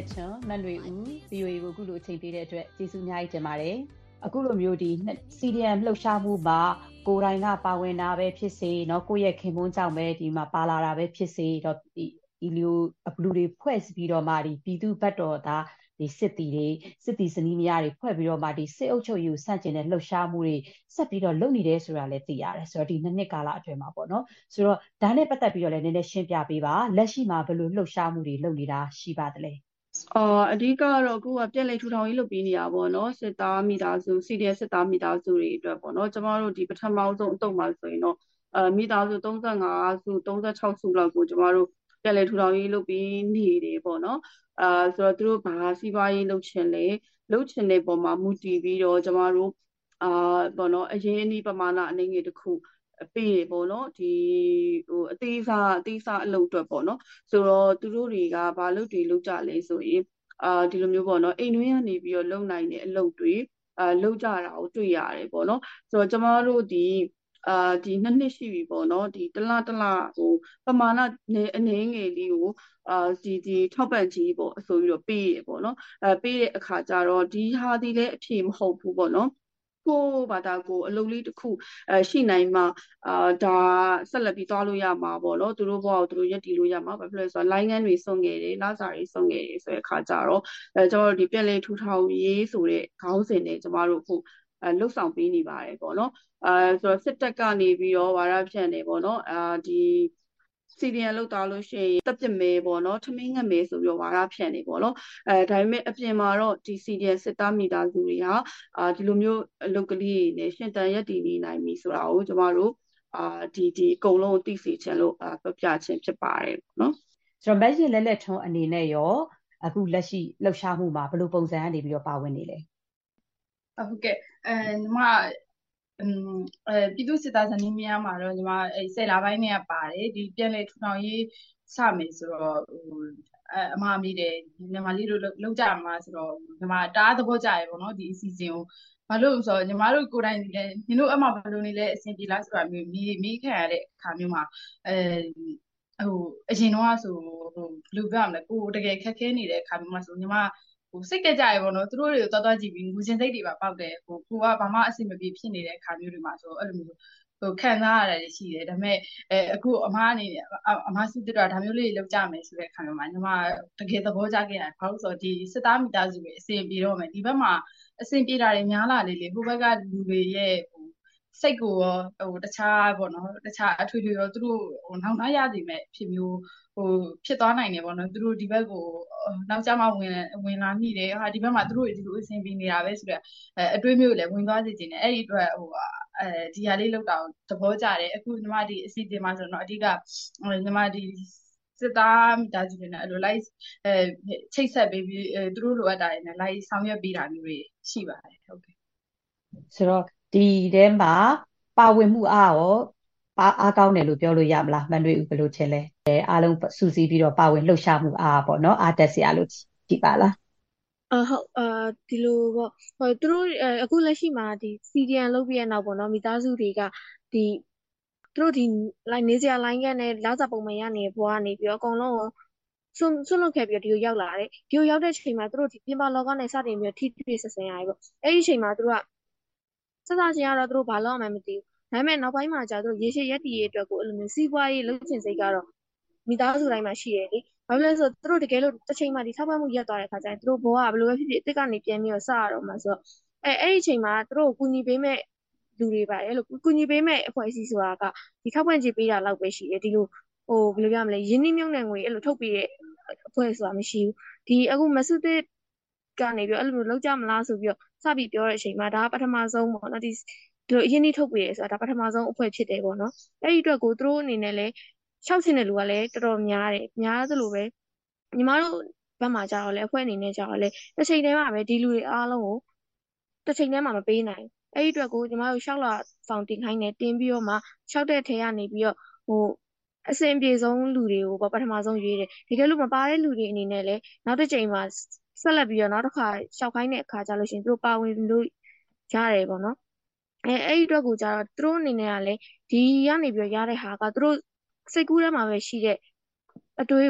လက်ချွန်မန်လွေဦး ဗီအိုအေ ကိုအခုလိုအချိန်ပေးတဲ့အတွက်ကျေးဇူးအများကြီးတင်ပါတယ်အခုလိုမျိုးဒီ စီဒီအမ် လှုပ်ရှားမှုမှာကိုယ်တိုင်ကပါဝင်တာပဲဖြစ်စေเนาะကိုယ့်ရဲ့ခင်မွန်းကြောင့်ပဲဒီမှာပါလာတာပဲဖြစ်စေတော့ဒီဒီလိုဘလူတွေဖွဲ့စည်းပြီးတော့မှဒီပြည်သူဘက်တော်သားဒီစစ်တီတွေစစ်တီစနီးမယားတွေဖွဲ့ပြီးတော့မှဒီစစ်အုပ်ချုပ်ရေးကိုစန့်ကျင်တဲ့လှုပ်ရှားမှုတွေဆက်ပြီးတော့လုပ်နေတယ်ဆိုတာလည်းသိရတယ်ဆိုတော့ဒီနှစ်နှစ်ကာလအတွင်းမှာပေါ့နော်ဆိုတော့ဒါနဲ့ပတ်သက်ပြီးတော့လည်းနည်းနည်းရှင်းပြပေးပါလက်ရှိမှာဘယ်လိုလှုပ်ရှားမှုတွေလုပ်နေတာရှိပါသလဲအော်အဓိကတော့အခုကပြက်လေထူထောင်ရေးလုပ်ပြီးနေတာပေါ့နော်စစ်သားမိသားစု စီ ဒီ အက် စစ်သားမိသားစုတွေအတွက်ပေါ့နော်ကျမတို့ဒီပထမဆုံးအတုံးမှာဆိုရင်တော့အဲမိသားစုသုံးဆယ့်ငါစုသုံးဆယ့်ခြောက်စုလောက်ကိုကျမတို့ပြက်လေထူထောင်ရေးလုပ်ပြီးနေတယ်ပေါ့နော်အာဆိုတော့သူတို့ဘာစီးပွားရေးလုပ်ချင်လဲလုပ်ချင်တဲ့ပုံမှာမူတည်ပြီးတော့ကျမတို့အာပေါ့နော်အရင်အနည်းပမာဏအနေငယ်တစ်ခုပေးရပေါ့နော်ဒီဟိုအသေးစားအသေးစားအလုပ်အတွက်ပေါ့နော်ဆိုတော့သူတို့တွေကဘာလုပ်တွေလုပ်ကြလဲဆိုရင်အာဒီလိုမျိုးပေါ့နော်အိမ်တွင်းကနေပြီးတော့လုပ်နိုင်တဲ့အလုပ်တွေအာလုပ်ကြတာကိုတွေ့ရတယ်ပေါ့နော်ဆိုတော့ကျမတို့ဒီအာဒီနှစ်နှစ်ရှိပြီပေါ့နော်ဒီတလတလဟိုပမာဏအနည်းငယ်လေးကိုအာဒီဒီထောက်ပံ့ကြီးပေါ့ဆိုပြီးတော့ပေးရပေါ့နော်အဲပေးတဲ့အခါကျတော့ဒီဟာဒီလည်းအဖြေမဟုတ်ဘူးပေါ့နော်ကိုဘာသာကိုအလုပ်လေးတစ်ခုအဲရှိနိုင်မှအာဒါဆက်လက်ပြီးသွားလို့ရမှာပေါ့နော်သူတို့ဘောကိုသူတို့ရက်တည်လို့ရမှာဘာဖြစ်လဲဆိုတော့လိုင်းငန်းတွေစုံငယ်တယ်လစာတွေစုံငယ်တယ်ဆိုတဲ့အခါကျတော့အဲကျွန်တော်တို့ဒီပြက်လေထူထောင်ရေးဆိုတဲ့ခေါင်းစဉ်နဲ့ကျမတို့အခုအဲလှုပ်ဆောင်ပေးနေပါတယ်ပေါ့နော်အဲဆိုတော့စစ်တပ်ကနေပြီးတော့ဝါရဖြန့်နေပေါ့နော်အာဒီစီဒီအမ် လောက်သားလို့ရှိရင်တက်ပြစ်မဲပေါ့နော်ထမင်းငတ်မဲဆိုပြီးတော့ဝါရဖြန့်နေပေါ့နော်အဲဒါပေမဲ့အပြင်မှာတော့ဒီ စီ ဒီ အမ် စစ်သားမိသားစုတွေဟာအာဒီလိုမျိုးအလုပ်ကလေးတွေနဲ့ရှင်တန်ရက်တည်နေနိုင်ပြီဆိုတာကိုကျမတို့အာဒီဒီအကုန်လုံးသိစေချင်လို့အာပြပြခြင်းဖြစ်ပါတယ်ပေါ့နော်ဆိုတော့မက်ရင်လက်လက်ထုံးအနေနဲ့ရောအခုလက်ရှိလှုပ်ရှားမှုမှာဘယ်လိုပုံစံကနေပြီးတော့ပါဝင်နေလဲဟုတ်ကဲ့အဲညီမအမ်အဲပြည်သူစစ်သားဇနီးမယားမှာတော့ညီမအဲဆယ်လပိုင်းနဲ့ပါတယ်ဒီပြန်လေထူထောင်ရေးစမယ်ဆိုတော့ဟိုအဲအမမိတယ်ညီမလေးတို့လောက်ကြမှာဆိုတော့ညီမတားသဘောကြရပေါ့နော်ဒီအစီအစဉ်ကိုဘာလို့ဆိုတော့ညီမတို့ကိုယ်တိုင်လည်းညီတို့အမဘယ်လိုနေလဲအဆင်ပြေလားဆိုတာမျိုးမိမိခံရတဲ့အခါမျိုးမှာအဲဟိုအရင်တော့ဆိုဟိုဘယ်လိုပြောရမလဲကိုတကယ်ခက်ခဲနေတဲ့အခါမျိုးမှာဆိုညီမဟိုစိတ်ကြကြရပေါ့နော်သူတို့တွေကိုတော်တော်ကြည့်ပြီးငူချင်းစိတ်တွေပါပေါက်တယ်ဟိုကိုကဘာမှအဆင်မပြေဖြစ်နေတဲ့အခါမျိုးတွေမှာဆိုအဲ့လိုမျိုးဟိုခံစားရတယ်ရှိတယ်ဒါပေမဲ့အဲအခုအမအနေနဲ့အမစုတက်တာဒါမျိုးလေးလောက်ကြမယ်ဆိုတဲ့အခါမျိုးမှာညီမတကယ်သဘောကျခဲ့ရတယ်ဘာလို့ဆိုတော့ဒီစစ်သားမိသားစုတွေအဆင်ပြေတော့မယ်ဒီဘက်မှာအဆင်ပြေတာတွေများလာလေလေဟိုဘက်ကလူတွေရဲ့ဟိုစိတ်ကိုရောဟိုတခြားပေါ့နော်တခြားအထွေထွေရောသူတို့ဟိုနောက်နောက်ရစီမဲ့ဖြစ်မျိုးဟိုဖြစ်သွားနိုင်တယ်ပေါ့နော်သူတို့ဒီဘက်ကိုနောက်ကျမှဝင်ဝင်လာမိတယ်ဟာဒီဘက်မှာသူတို့ဒီလိုအဆင်ပြေနေတာပဲဆိုတော့အဲအတွေးမျိုးလည်းဝင်သွားစေချင်တယ်အဲ့ဒီအတွက်ဟိုအဲဒီဟာလေးလောက်တာသဘောကျတယ်အခုညီမဒီအစီအစဉ်မှာဆိုတော့အဓိကညီမဒီစစ်သားမိသားစုတွေနဲ့အဲ့လို live အဲချိတ်ဆက်ပေးပြီးသူတို့လိုအပ်တာတွေနဲ့ live ဆောင်ရွက်ပေးတာမျိုးတွေရှိပါတယ်ဟုတ်ကဲ့ဆိုတော့ဒီထဲမှာပါဝင်မှုအားရောပါအားကောင်းတယ်လို့ပြောလို့ရမလားမန်တွေဦးဘယ်လိုချင်လဲအဲအားလုံးစူးစီးပြီးတော့ပါဝင်လှုပ်ရှားမှုအားပေါ့နော်အားတက်စရာလို့ကြည့်ပါလားအဟုတ်အာဒီလိုပေါ့ဟိုသူတို့အခုလက်ရှိမှာဒီ စီ ဒီ အမ် လုပ်ပြီးရနောက်ပေါ့နော်မိသားစုတွေကဒီသူတို့ဒီ line နေစရာ line ကနေလာစာပုံမှန်ရနေဘွားနေပြီးတော့အကုန်လုံးကိုဆွန့်ဆွန့်လွတ်ခဲ့ပြီးတော့ဒီကိုရောက်လာတယ်ဒီကိုရောက်တဲ့ချိန်မှာသူတို့ဒီပြင်ပလောကနဲ့စတင်ပြီးတော့ထိတွေ့ဆက်ဆံရတယ်ပေါ့အဲ့ဒီချိန်မှာသူတို့ကစစချင်းကတော့သူတို့ဘာလို့မှမသိဘူးဒါပေမဲ့နောက်ပိုင်းမှာကြာသူတို့ရေရှည်ရက်တည်ရေးအတွက်ကိုအဲ့လိုမျိုးစီးပွားရေးလုပ်ချင်စိတ်ကတော့မိသားစုတိုင်းမှာရှိတယ်လေဘာလို့လဲဆိုတော့သူတို့တကယ်လို့တစ်ချိန်မှာဒီထောက်ပံ့မှုရက်သွားတဲ့ခါကျရင်သူတို့ဘဝကဘယ်လိုပဲဖြစ်ဖြစ်အစ်စ်ကနေပြန်ပြီးတော့စရတော့မှာဆိုတော့အဲအဲ့ဒီချိန်မှာသူတို့ကိုကူညီပေးမဲ့လူတွေပါတယ်လို့ကူညီပေးမဲ့အဖွဲ့အစည်းဆိုတာကဒီထောက်ပံ့ကြေးပေးတာလောက်ပဲရှိတယ်ဒီလိုဟိုဘယ်လိုပြောမလဲရင်းနှီးမြှုပ်နှံငွေအဲ့လိုထုတ်ပေးတဲ့အဖွဲ့ဆိုတာမရှိဘူးဒီအခုမဆုသစ်ကနေပြီးအဲ့လိုမျိုးလောက်ကြမလားဆိုပြီးတော့စပြီးပြောတဲ့အချိန်မှာဒါကပထမဆုံးပေါ့နော်ဒီဒီလိုအရင်နှီးထုတ်ပေးရဲဆိုတာဒါပထမဆုံးအဖွဲ့ဖြစ်တယ်ပေါ့နော်အဲ့ဒီအတွက်ကိုသူတို့အနေနဲ့လည်းရှောက်ချင်တဲ့လူကလည်းတော်တော်များတယ်များသလိုပဲညီမတို့ဘက်မှာကြာတော့လေအဖွဲ့အနေနဲ့ကြာတော့လေတစ်ချိန်တည်းမှာပဲဒီလူတွေအားလုံးကိုတစ်ချိန်တည်းမှာမပေးနိုင်အဲ့ဒီအတွက်ကိုညီမတို့ရှောက်လာဆောင်တင်ခိုင်းနေတင်ပြီးတော့မှရှောက်တဲ့ထဲကနေပြီးတော့ဟိုအစဉ်ပြေဆုံးလူတွေကိုပထမဆုံးရွေးတယ်တကယ်လို့မပါတဲ့လူတွေအနေနဲ့လည်းနောက်တစ်ချိန်မှာဆက်လက်ပြီးတော့နောက်တစ်ခါရှောက်ခိုင်းတဲ့အခါကျလို့ရှိရင်သူတို့ပါဝင်လို့ရတယ်ပေါ့နော်အဲအဲ့ဒီအတွက်ကိုကြာတော့သူတို့အနေနဲ့ကလည်းဒီကနေပြီးတော့ရတဲ့ဟာကသူတို့စိတ်ကူးထဲမှာပဲရှိတဲ့အတွေးကို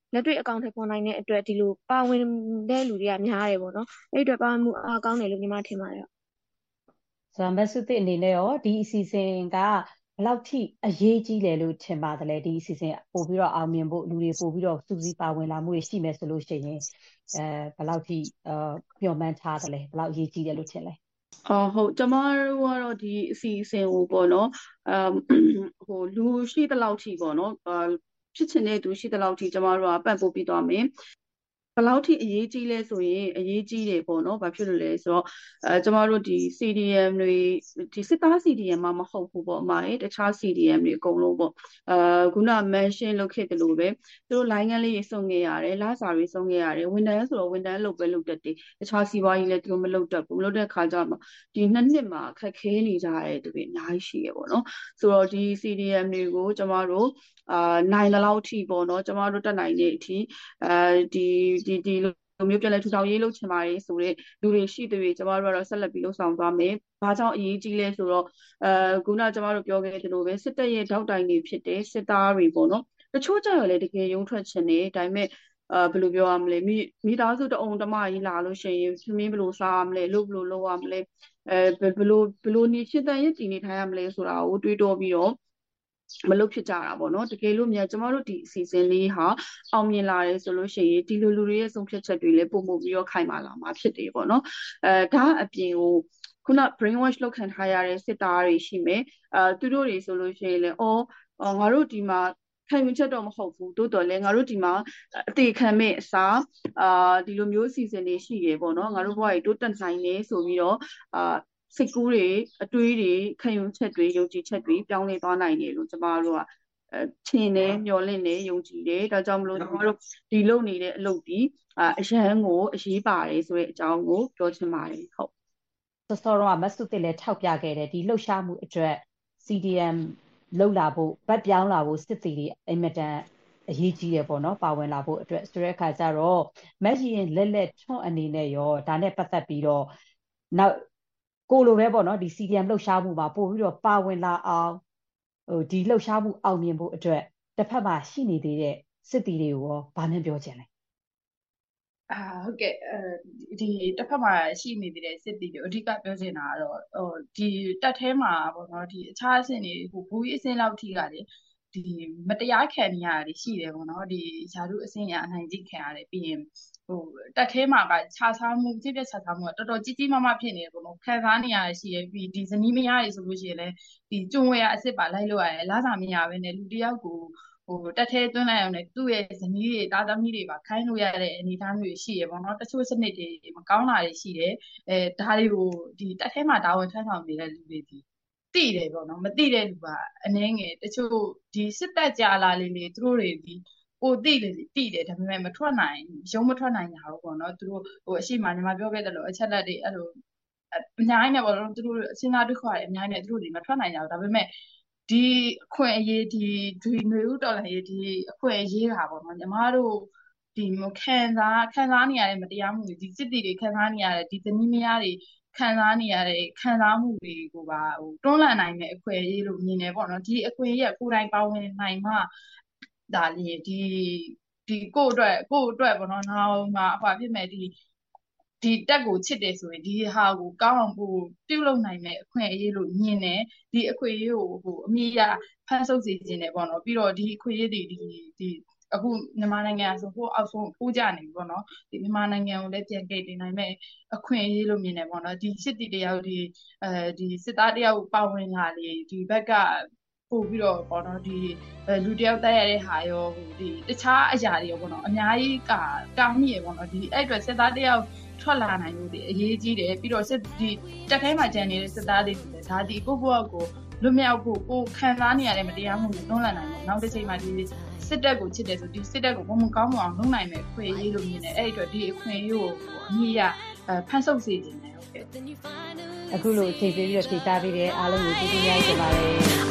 လက်တွေ့အကောင့်ထဲပေါ်နိုင်တဲ့အတွက်ဒီလိုပါဝင်တဲ့လူတွေကများတယ်ပေါ့နော်အဲ့အတွက်ပါဝင်မှုအားကောင်းတယ်လို့ညီမထင်ပါတယ်ဆိုတော့မဆုသစ်အနေနဲ့ရောဒီအစီအစဉ်ကဘယ်လောက်ထိအရေးကြီးတယ်လို့ထင်ပါသလဲဒီအစီအစဉ်ပို့ပြီးတော့အောင်မြင်ဖို့လူတွေပို့ပြီးတော့စူးစီးပါဝင်လာမှုတွေရှိမယ်ဆိုလို့ရှိရင်အဲဘယ်လောက်ထိအာမျှော်မှန်းထားသလဲဘယ်လောက်အရေးကြီးတယ်လို့ထင်လဲအော်ဟုတ်ကျမတို့ကတော့ဒီအစီအစဉ်ကိုပေါ့နော်အမ်ဟိုလူရှိတဲ့လောက်ထိပေါ့နော်ဖြစ်ချင်တဲ့သူရှိတဲ့လောက်ထိကျမတို့ကပံ့ပိုးပြီးသွားမယ်ဘယ်လောက်ထိအရေးကြီးလဲဆိုရင်အရေးကြီးတယ်ပေါ့နော်ဘာဖြစ်လို့လဲဆိုတော့အဲကျမတို့ဒီ C D M တွေဒီစစ်သား C D M မှာမဟုတ်ဘူးပေါ့အမရေတခြား C D M တွေအကုန်လုံးပေါ့အဲခုန mention လုပ်ခဲ့တယ်လို့ပဲသူတို့ line လေးတွေစုံခဲ့ရတယ်လစာတွေစုံခဲ့ရတယ်ဝန်ထမ်းဆိုတော့ဝန်ထမ်းလုပ်ပဲလုပ်တတ်တယ်တခြားစီးပွားရေးလည်းသူတို့မလုပ်တတ်ဘူးမလုပ်တဲ့ခါကျမှဒီနှစ်နှစ်မှာခက်ခဲနေကြတဲ့သူတွေအများကြီးရှိရပေါ့နော်ဆိုတော့ဒီ C D M တွေကိုကျမတို့အာနိုင်တဲ့လောက်ထိပေါ့နော်ကျမတို့တက်နိုင်တဲ့အထိအဲဒီဒီဒီလိုမျိုးပြန်လဲထူထောင်ရေးလုပ်ချင်ပါတယ်ဆိုတော့လူတွေရှိတွေကျမတို့ကတော့ဆက်လက်ပြီးလှုပ်ဆောင်သွားမယ်။ဘာကြောင့်အရေးကြီးလဲဆိုတော့အဲခုနကျမတို့ပြောခဲ့သလိုပဲစစ်တပ်ရဲ့ထောက်တိုင်တွေဖြစ်တဲ့စစ်သားတွေပေါ့နော်။တချို့ကြရောလေတကယ်ရုံးထွက်ချင်တယ်ဒါပေမဲ့အဲဘယ်လိုပြောရမလဲမိမိသားစုတအုံတမကြီးလာလို့ရှိရင်သမင်းဘယ်လိုစားရမလဲလုပ်ဘယ်လိုလုပ်ရမလဲအဲဘယ်လိုဘယ်လိုနေရှင်းတန်ရည်တည်နေထိုင်ရမလဲဆိုတာကိုတွေးတောပြီးတော့မလုပ်ဖြစ်ကြတာပေါ့နော်တကယ်လို့မြန်ကျမတို့ဒီအစီအစဉ်လေးဟာအောင်မြင်လာတယ်ဆိုလို့ရှိရင်ဒီလူလူတွေရဲ့ဆုံးဖြတ်ချက်တွေလည်းပုံမှုပြီးတော့ခိုင်မာလာမှာဖြစ်တယ်ပေါ့နော်အဲဒါအပြင်ကိုခုန brain wash လုပ်ခံထားရတဲ့စစ်သားတွေရှိမယ်အဲသူတို့တွေဆိုလို့ရှိရင်လည်းအော်ငါတို့ဒီမှာခံယူချက်တော့မဟုတ်ဘူးတိုးတော်လဲငါတို့ဒီမှာအသေးခံမဲ့အစားအာဒီလိုမျိုးအစီအစဉ်တွေရှိရပေါ့နော်ငါတို့ဘဝကြီးတိုးတက်နိုင်နေဆိုပြီးတော့အာစိတ်ကူးတွေအတွေးတွေခံယူချက်တွေယုံကြည်ချက်တွေပြောင်းလဲသွားနိုင်တယ်လို့ကျမတို့ကအဲထင်တယ်မျှော်လင့်တယ်ယုံကြည်တယ်ဒါကြောင့်မလို့ကျမတို့ဒီလုပ်နေတဲ့အလုပ်ဒီအရန်ကိုအရေးပါတယ်ဆိုတဲ့အကြောင်းကိုပြောချင်ပါတယ်ဟုတ်စောစောတော့မဆုသစ်လည်းထောက်ပြခဲ့တယ်ဒီလှုပ်ရှားမှုအတွက် C D M လှုပ်လာဖို့ဗတ်ပြောင်းလာဖို့စစ်တီတွေအင်မတန်အရေးကြီးရပေါ့နော်ပါဝင်လာဖို့အတွက်ဆိုတဲ့အခါကျတော့မက်ရင်လက်လက်ထွန်းအနေနဲ့ရောဒါနဲ့ပတ်သက်ပြီးတော့နောက်ကိုလိုပဲပေါ့နော်ဒီ C D M လှုပ်ရှားမှုမှာပို့ပြီးတော့ပါဝင်လာအောင်ဟိုဒီလှုပ်ရှားမှုအောင်မြင်ဖို့အတွက်တစ်ဖက်မှာရှိနေသေးတဲ့စစ်တီတွေကိုရောဗာမှန်းပြောချင်လဲအာဟုတ်ကဲ့အဲဒီတစ်ဖက်မှာရှိနေသေးတဲ့စစ်တီတွေအဓိကပြောချင်တာကတော့ဟိုဒီတက်ထဲမှာပေါ့နော်ဒီအခြားအဆင့်တွေဟိုဘူကြီးအဆင့်လောက်ထိကလေဒီမတရားခံနေရတယ်ရှိတယ်ပေါ့နော်ဒီယာရုအဆင့်ရအနိုင်ကျင့်ခံရတယ်ပြီးရင်ဟိုတက်ထဲမှာကခြားစားမှုဖြစ်ဖြစ်ခြားစားမှုကတော်တော်ကြီးကြီးမားမားဖြစ်နေတယ်ပေါ့နော်ခံစားနေရရှိရပြီးဒီဇနီးမယားတွေဆိုလို့ရှိရင်လည်းဒီကျုံဝဲရအစ်စ်ပါလိုက်လို့ရတယ်လားစာမရပဲနဲ့လူတယောက်ကိုဟိုတက်ထဲသွင်းလိုက်အောင်နဲ့သူ့ရဲ့ဇနီးတွေတာသမီးတွေပါခိုင်းလို့ရတဲ့အနေအထားမျိုးရှိရပေါ့နော်တချို့စနစ်တွေမကောင်းတာတွေရှိတယ်အဲဒါတွေကိုဒီတက်ထဲမှာတာဝန်ထမ်းဆောင်နေတဲ့လူတွေဒီသိတယ်ပေါ့နော်မသိတဲ့လူကအနည်းငယ်တချို့ဒီစစ်တပ်ကြာလာလေးလေးသူတို့တွေဒီကိုသိတယ်သိတယ်ဒါပေမဲ့မထွက်နိုင်ရုံးမထွက်နိုင်တာပေါ့နော်သူတို့ဟိုအရှိမညီမပြောခဲ့တယ်လို့အချက်လက်တွေအဲ့လိုအများကြီးနဲ့ပေါ့နော်သူတို့အစင်းသားဒုက္ခတွေအများကြီးနဲ့သူတို့ဒီမထွက်နိုင်ကြဘူးဒါပေမဲ့ဒီအခွင့်အရေးဒီဒီຫນွေဥတော်လည်းရေးဒီအခွင့်အရေးတာပေါ့နော်ညီမတို့ဒီခံစားခံစားနေရတဲ့မတရားမှုတွေဒီစစ်တီတွေခံစားနေရတဲ့ဒီဇနီးမယားတွေခံစားနေရတဲ့ခံစားမှုတွေကိုပါဟိုတွန်းလှန်နိုင်တဲ့အခွင့်အရေးလို့မြင်တယ်ပေါ့နော်ဒီအခွင့်အရေးကကိုယ်တိုင်ပါဝင်နိုင်မှဒါလေဒီဒီကိုယ့်အတွက်ကိုယ့်အတွက်ပေါ့နော်နောက်မှအဖွာဖြစ်မဲ့ဒီဒီတက်ကိုချစ်တယ်ဆိုရင်ဒီဟာကိုကောင်းအောင်ပို့ပြုလုပ်နိုင်မဲ့အခွင့်အရေးလို့မြင်တယ်ဒီအခွင့်အရေးကိုဟိုအမိရဖန်ဆုပ်စေခြင်းတယ်ပေါ့နော်ပြီးတော့ဒီအခွင့်အရေးတွေဒီဒီအခုမြန်မာနိုင်ငံဆိုဟိုအောက်ဆုံးပိုးကြနေပြီပေါ့နော်ဒီမြန်မာနိုင်ငံကိုလည်းပြန်ကယ်တင်နိုင်မဲ့အခွင့်အရေးလို့မြင်တယ်ပေါ့နော်ဒီစစ်တီတယောက်ဒီအဲဒီစစ်သားတယောက်ပါဝင်လာလေဒီဘက်ကပို့ပြီးတော့ပေါ့နော်ဒီလူတယောက်တက်ရတဲ့ဟာရောဟိုဒီတခြားအရာတွေရောပေါ့နော်အများကြီးကကောင်းမြည်ပေါ့နော်ဒီအဲ့အတွက်စစ်သားတယောက်ထွက်လာနိုင်လို့ဒီအရေးကြီးတယ်ပြီးတော့စစ်ဒီတက်ထဲမှာကြံနေတဲ့စစ်သားတွေလည်းဒါဒီကိုယ့်ဘဝကိုလွတ်မြောက်ဖို့ကိုခံစားနေရတဲ့မတရားမှုကိုတွန်းလှန်နိုင်တယ်နောက်တစ်ချိန်မှာဒီစစ်တပ်ကိုချစ်တယ်ဆိုဒီစစ်တပ်ကိုဘုံမကောင်းအောင်လုပ်နိုင်မယ်ခွင့်ရေးလို့မြင်တယ်အဲ့ဒီအတွက်ဒီအခွင့်အရေးကိုအမြင့်ရဖန်ဆုပ်စေခြင်းတယ်ဟုတ်ကဲ့အခုလိုအချိန်ပေးပြီးတော့ဖြေကြားပေးတဲ့အားလုံးကိုကျေးဇူးများတင်ပါတယ်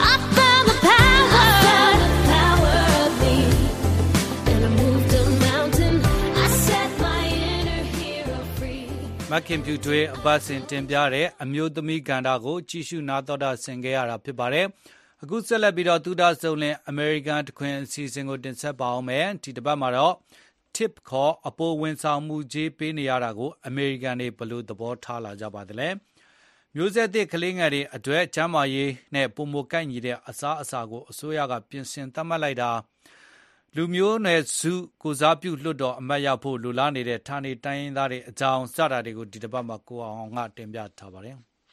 မခင်ဖြူထွေးအပတ်စဉ်တင်ပြတဲ့အမျိုးသမီးကဏ္ဍကိုကြည့်ရှုနားတော်တာဆင်ခဲ့ရတာဖြစ်ပါတယ်အခုဆက်လက်ပြီးတော့သူဒါစုံလင်အမေရိကန်တခွင်အစီအစဉ်ကိုတင်ဆက်ပါအောင်မယ်ဒီတစ်ပတ်မှာတော့ tip ခေါ်အပိုဝန်ဆောင်မှုကြေးပေးနေရတာကိုအမေရိကန်တွေဘယ်လိုသဘောထားလာကြပါသလဲမျိုးဆက်သစ်ကလေးငယ်တွေအတွက်ကျန်းမာရေးနဲ့ပုံမကိုက်ညီတဲ့အစားအစာကိုအစိုးရကပြင်ဆင်သတ်မှတ်လိုက်တာလူမျိုးနယ်စုကိုစားပြုလွှတ်တော်အမတ်ရဖို့လူလားနေတဲ့ဌာနေတိုင်းရင်းသားတွေအကြောင်းစတာတွေကိုဒီတစ်ပတ်မှာကိုအောင်ကတင်ပြထားပါတယ်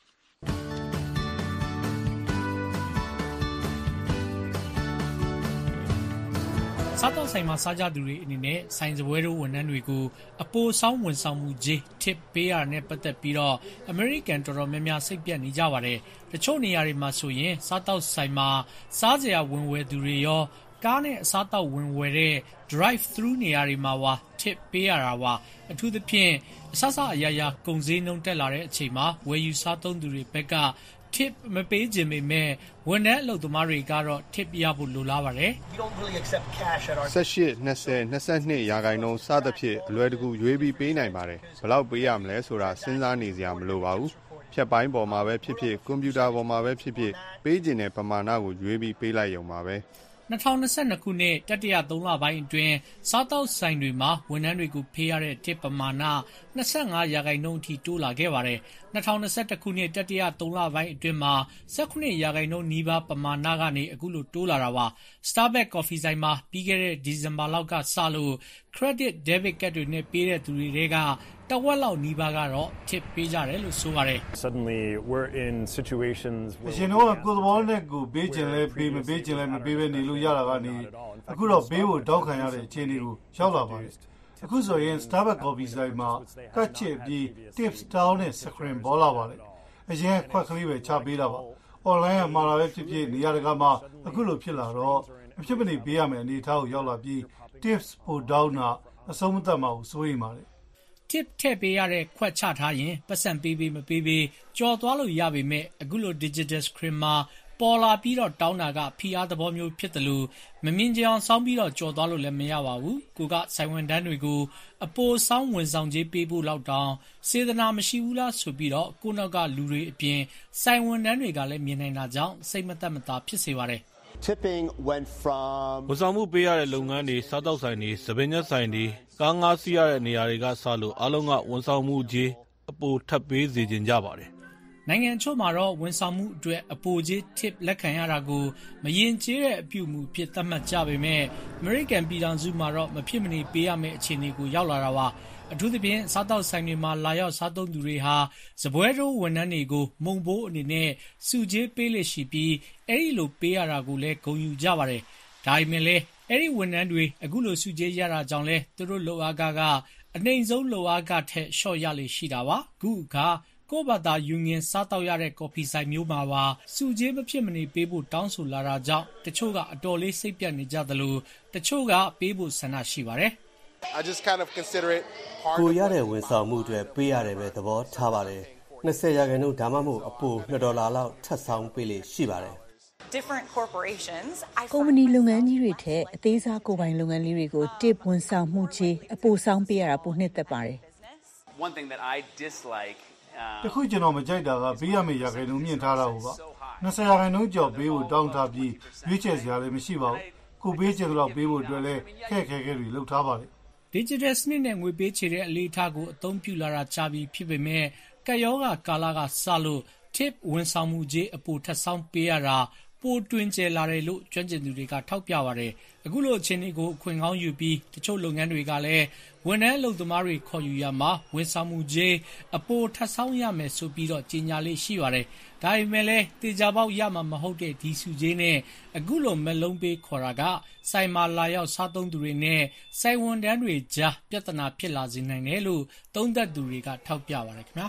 စားတော့ဆိုင်မှာစားကြသူတွေအနေနဲ့ဆိုင်စပွဲတို့ဝန်ထမ်းတွေကိုအပိုဆောင်းဝန်ဆောင်မှုကြေး tip ပေးရတဲ့ပတ်သက်ပြီးတော့ American တော်တော်များများစိတ်ပြတ်နေကြပါတယ်။တချို့နေရာတွေမှာဆိုရင်စားတော့ဆိုင်မှာစားစရာဝင်ဝယ်သူတွေရောကားနဲ့အစားတော့ဝင်ဝယ်တဲ့ drive thru နေရာတွေမှာဝါ tip ပေးရတာဝါအထူးသဖြင့်အဆဆအရာရာကုန်စည်နှုန်းတက်လာတဲ့အချိန်မှာဝယ်ယူစားသုံးသူတွေဘက်ကtip မပေးခြင်းပေမဲ့ဝန်ထမ်းအလုပ်သမားတွေကတော့ tip ရဖို့လိုလားပါတယ်။၁၈ ၂၀ ၂၂ရာခိုင်နှုန်းစသဖြင့်အလွယ်တကူရွေးပြီးပေးနိုင်ပါတယ်။ဘယ်လောက်ပေးရမလဲဆိုတာစဉ်းစားနေစရာမလိုပါဘူး။ဖြတ်ပိုင်းပေါ်မှာပဲဖြစ်ဖြစ်ကွန်ပျူတာပေါ်မှာပဲဖြစ်ဖြစ်ပေးခြင်းတဲ့ပမာဏကိုရွေးပြီးပေးလိုက်ရုံပါပဲ။၂၀၂၂ခုနှစ်တတိယသုံးလပိုင်းအတွင်းစားတောက်ဆိုင်တွေမှာဝန်ထမ်းတွေကိုဖေးရတဲ့ tip ပမာဏ၂၅ရာခိုင်နှုန်းအထိတိုးလာခဲ့ပါတယ်။၂၀၂၁ခုနှစ်တတိယသုံးလပိုင်းအတွင်းမှာ၁၈ရာခိုင်နှုန်းနီးပါးပမာဏကနေအခုလိုတိုးလာတာပါ။ Starbucks ကော်ဖီဆိုင်မှာပြီးခဲ့တဲ့ဒီဇင်ဘာလောက်ကစလို့ credit debit ကတ်တွေနဲ့ပေးတဲ့သူတွေကတဝက်လောက်နီးပါးကတော့ tip ပေးကြတယ်လို့ဆိုပါတယ်။ Suddenly we're in situations အရှင်တို့ကကိုယ်တော်နဲ့ကိုပေးခြင်းလဲပေးမပေးခြင်းလဲမပေးဘဲနေလို့ရတာကနေအခုတော့ပေးဖို့တောက်ခံရတဲ့အခြေအနေကိုရောက်လာပါတယ်။အခုဆိုရင် Starbucks ကော်ဖီဆိုင်မှာကတ်ချစ်ပြီး tips တောင်းတဲ့ screen ပေါ်လာပါတယ်။အရင်ခွက်ကလေးပဲချပေးတာပါ။ online မှာလာပဲဖြစ်ဖြစ်နေရာတကာမှာအခုလိုဖြစ်လာတော့အဖြစ်မနေပေးရမယ်အနေထားကိုရောက်လာပြီး tips ပိုတောင်းတာအဆုံးမသတ်မှကိုစိုးရိမ်ပါတယ်။ tip ထည့်ပေးရတဲ့ခွက်ချထားရင်ပတ်စံပေးပေးမပေးပေးကြော်သွားလို့ရပေမဲ့အခုလို digital screen မှာပေါ်လာပြီးတော့တောင်းတာကဖိအားသဘောမျိုးဖြစ်တယ်လို့မမြင်ကြအောင်စောင်းပြီးတော့ကြော်သွားလို့လည်းမရပါဘူး။ကိုကဆိုင်ဝန်တန်းတွေကိုအပိုဆောင်းဝန်ဆောင်ကြေးပေးဖို့လောက်တောင်စေတနာမရှိဘူးလားဆိုပြီးတော့ကိုနောက်ကလူတွေအပြင်ဆိုင်ဝန်တန်းတွေကလည်းမြင်နိုင်တာကြောင့်စိတ်မသက်မသာဖြစ်စေပါတယ်။ Tipping went from ဝန်ဆောင်မှုပေးရတဲ့လုပ်ငန်းတွေစားတောက်ဆိုင်တွေစပင်းညက်ဆိုင်တွေကားငါးစီးရတဲ့နေရာတွေကစလို့အားလုံးကဝန်ဆောင်မှုကြီးအပိုထပ်ပေးစေခြင်းကြပါတယ်နိုင်ငံချို့မှာတော့ဝန်ဆောင်မှုအတွက်အပိုကြီး tip လက်ခံရတာကိုမရင်ကျေးတဲ့အပြုမှုဖြစ်သတ်မှတ်ကြပေမဲ့ American ပြည်ထောင်စုမှာတော့မဖြစ်မနေပေးရမယ့်အခြေအနေကိုရောက်လာတာပါအထူးသဖြင့်စားတောက်ဆိုင်တွေမှာလာရောက်စားသုံးသူတွေဟာစပွဲတိုးဝန်ထမ်းတွေကိုမုံဘိုးအနေနဲ့စုကြေးပေးလို့ရှိပြီးအဲ့ဒီလိုပေးရတာကိုလည်းဂုဏ်ယူကြပါတယ်ဒါပေမဲ့လည်းအဲ့ဒီဝန်ထမ်းတွေအခုလိုစုကြေးရတာကြောင့်လဲသူတို့လိုအားကအနှိမ်ဆုံးလိုအားကထက်လျှော့ရလေရှိတာပါခုအခါကိုဘာသာယူငင်စားတောက်ရတဲ့ကော်ဖီဆိုင်မျိုးမှာပါစုကြေးမဖြစ်မနေပေးဖို့တောင်းဆိုလာတာကြောင့်တချို့ကအတော်လေးစိတ်ပြတ်နေကြသလိုတချို့ကပေးဖို့ဆန္ဒရှိပါတယ် I just kind of consider it part ကိုရတဲ့ဝန်ဆောင်မှုတွေပေးရတယ်ပဲသဘောထားပါတယ်၂၀ရာခိုင်နှုန်းဒါမှမဟုတ်အပို၂ဒေါ်လာလောက်ထပ်ဆောင်ပေးလေရှိပါတယ် different corporations ကုမ္ပဏီလုပ်ငန်းကြီးတွေထက်အသေးစားကိုယ်ပိုင်လုပ်ငန်းလေးတွေကို tip ဝန်ဆောင်မှုကြီးအပိုဆောင်ပေးရတာပိုနှစ်သက်ပါတယ် One thing that I dislike တခုကျွန်တော်မကြိုက်တာကပေးရမယ့်ရာခိုင်နှုန်းမြင့်ထားတာကိုပါ၂၀ရာခိုင်နှုန်းကျော်ပေးဖို့တောင်းထားပြီးရွေးချယ်စရာလည်းမရှိပါဘူးကိုပေးချင်တော့ပေးဖို့အတွက်လည်းခက်ခဲခဲတွေလုပ်ထားပါတယ် Digital စနစ်နဲ့ငွေပေးချေတဲ့အလေးထားကိုအသုံးပြုလာတာကြာပြီဖြစ်ပေမဲ့ကယောဂကာလကစလို့ tip ဝန်ဆောင်မှုကြီးအပိုထပ်ဆောင်ပေးရတာပိုတွင်ကျယ်လာတယ်လို့ကျွမ်းကျင်သူတွေကထောက်ပြပါတယ်အခုလိုအခြေအနေကိုအခွင့်ကောင်းယူပြီးတချို့လုပ်ငန်းတွေကလည်းဝန်ထမ်းအလုပ်သမားတွေခေါ်ယူရမှာဝန်ဆောင်မှုကြီးအပိုထပ်ဆောင်ရမယ်ဆိုပြီးတော့ကြီးညာလေးရှိပါတယ်ဒါပေမဲ့လည်းတေချာပေါက်ရမှာမဟုတ်တဲ့ဒီစုကြီးနဲ့အခုလိုမလုံးပေးခေါ်တာကစိုင်မာလာရောက်စားသုံးသူတွေနဲ့စိုင်ဝန်တန်းတွေကြားပြဿနာဖြစ်လာစေနိုင်တယ်လို့သုံးသပ်သူတွေကထောက်ပြပါတယ်ခင်ဗျာ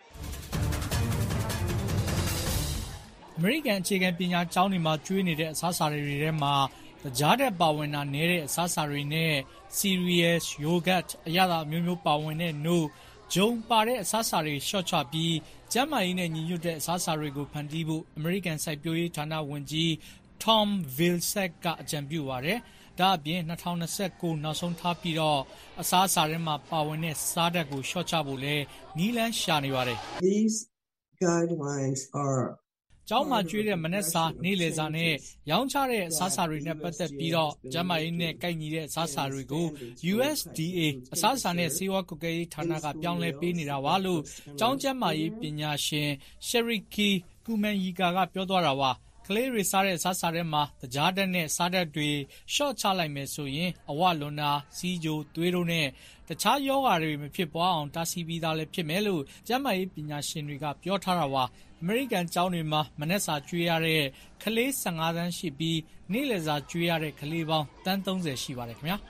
အမေရိကန်အခြေခံပညာကျောင်းတွေမှာကျွေးနေတဲ့အစားအစာတွေထဲမှာကြားတဲ့ပါဝင်တာနည်းတဲ့အစားအစာတွေနဲ့ cereals, yogurt အရသာမျိုးမျိုးပါဝင်တဲ့နို့ဂျုံပါတဲ့အစားအစာတွေရှော့ချပြီးကျန်းမာရေးနဲ့ညီညွတ်တဲ့အစားအစာတွေကိုဖန်တီးဖို့အမေရိကန်စိုက်ပျိုးရေးဌာနဝန်ကြီး Tom Vilsack ကအကြံပြုပါတယ်။ဒါအပြင်၂၀၂၉နောက်ဆုံးထားပြီးတော့အစားအစာတွေမှာပါဝင်တဲ့စားဓာတ်ကိုရှော့ချဖို့လဲနည်းလမ်းရှာနေပါတယ်။ These guidelines are ကျောင်းမှာကျွေးတဲ့မနက်စာနေ့လယ်စာနဲ့ရောင်းချတဲ့အစားအစာတွေနဲ့ပတ်သက်ပြီးတော့ကျန်းမာရေးနဲ့ကိုက်ညီတဲ့အစားအစာတွေကို U S D A အစားအစာနဲ့ဆေးဝါးကွပ်ကဲရေးဌာနကပြောင်းလဲပေးနေတာပါလို့ကျောင်းကျန်းမာရေးပညာရှင် Sheriki Kumanyika ကပြောသွားတာပါကလေးတွေစားတဲ့စားစာထဲမှာတကြားတက်နဲ့စားတက်တွေရှော့ချလိုက်မယ်ဆိုရင်အဝလွန်တာစီးကြိုသွေးတို့နဲ့တခြားယောဂါတွေမဖြစ်ပွားအောင်တားဆီးပြီးသားလည်းဖြစ်မယ်လို့ကျန်းမာရေးပညာရှင်တွေကပြောထားတာပါအမေရိကန်ကျောင်းတွေမှာမနက်စာကျွေးရတဲ့ကလေး၁၅တန်းရှိပြီးနေ့လယ်စာကျွေးရတဲ့ကလေးပေါင်းတန်း၃၀ရှိပါတယ်ခင်ဗျာ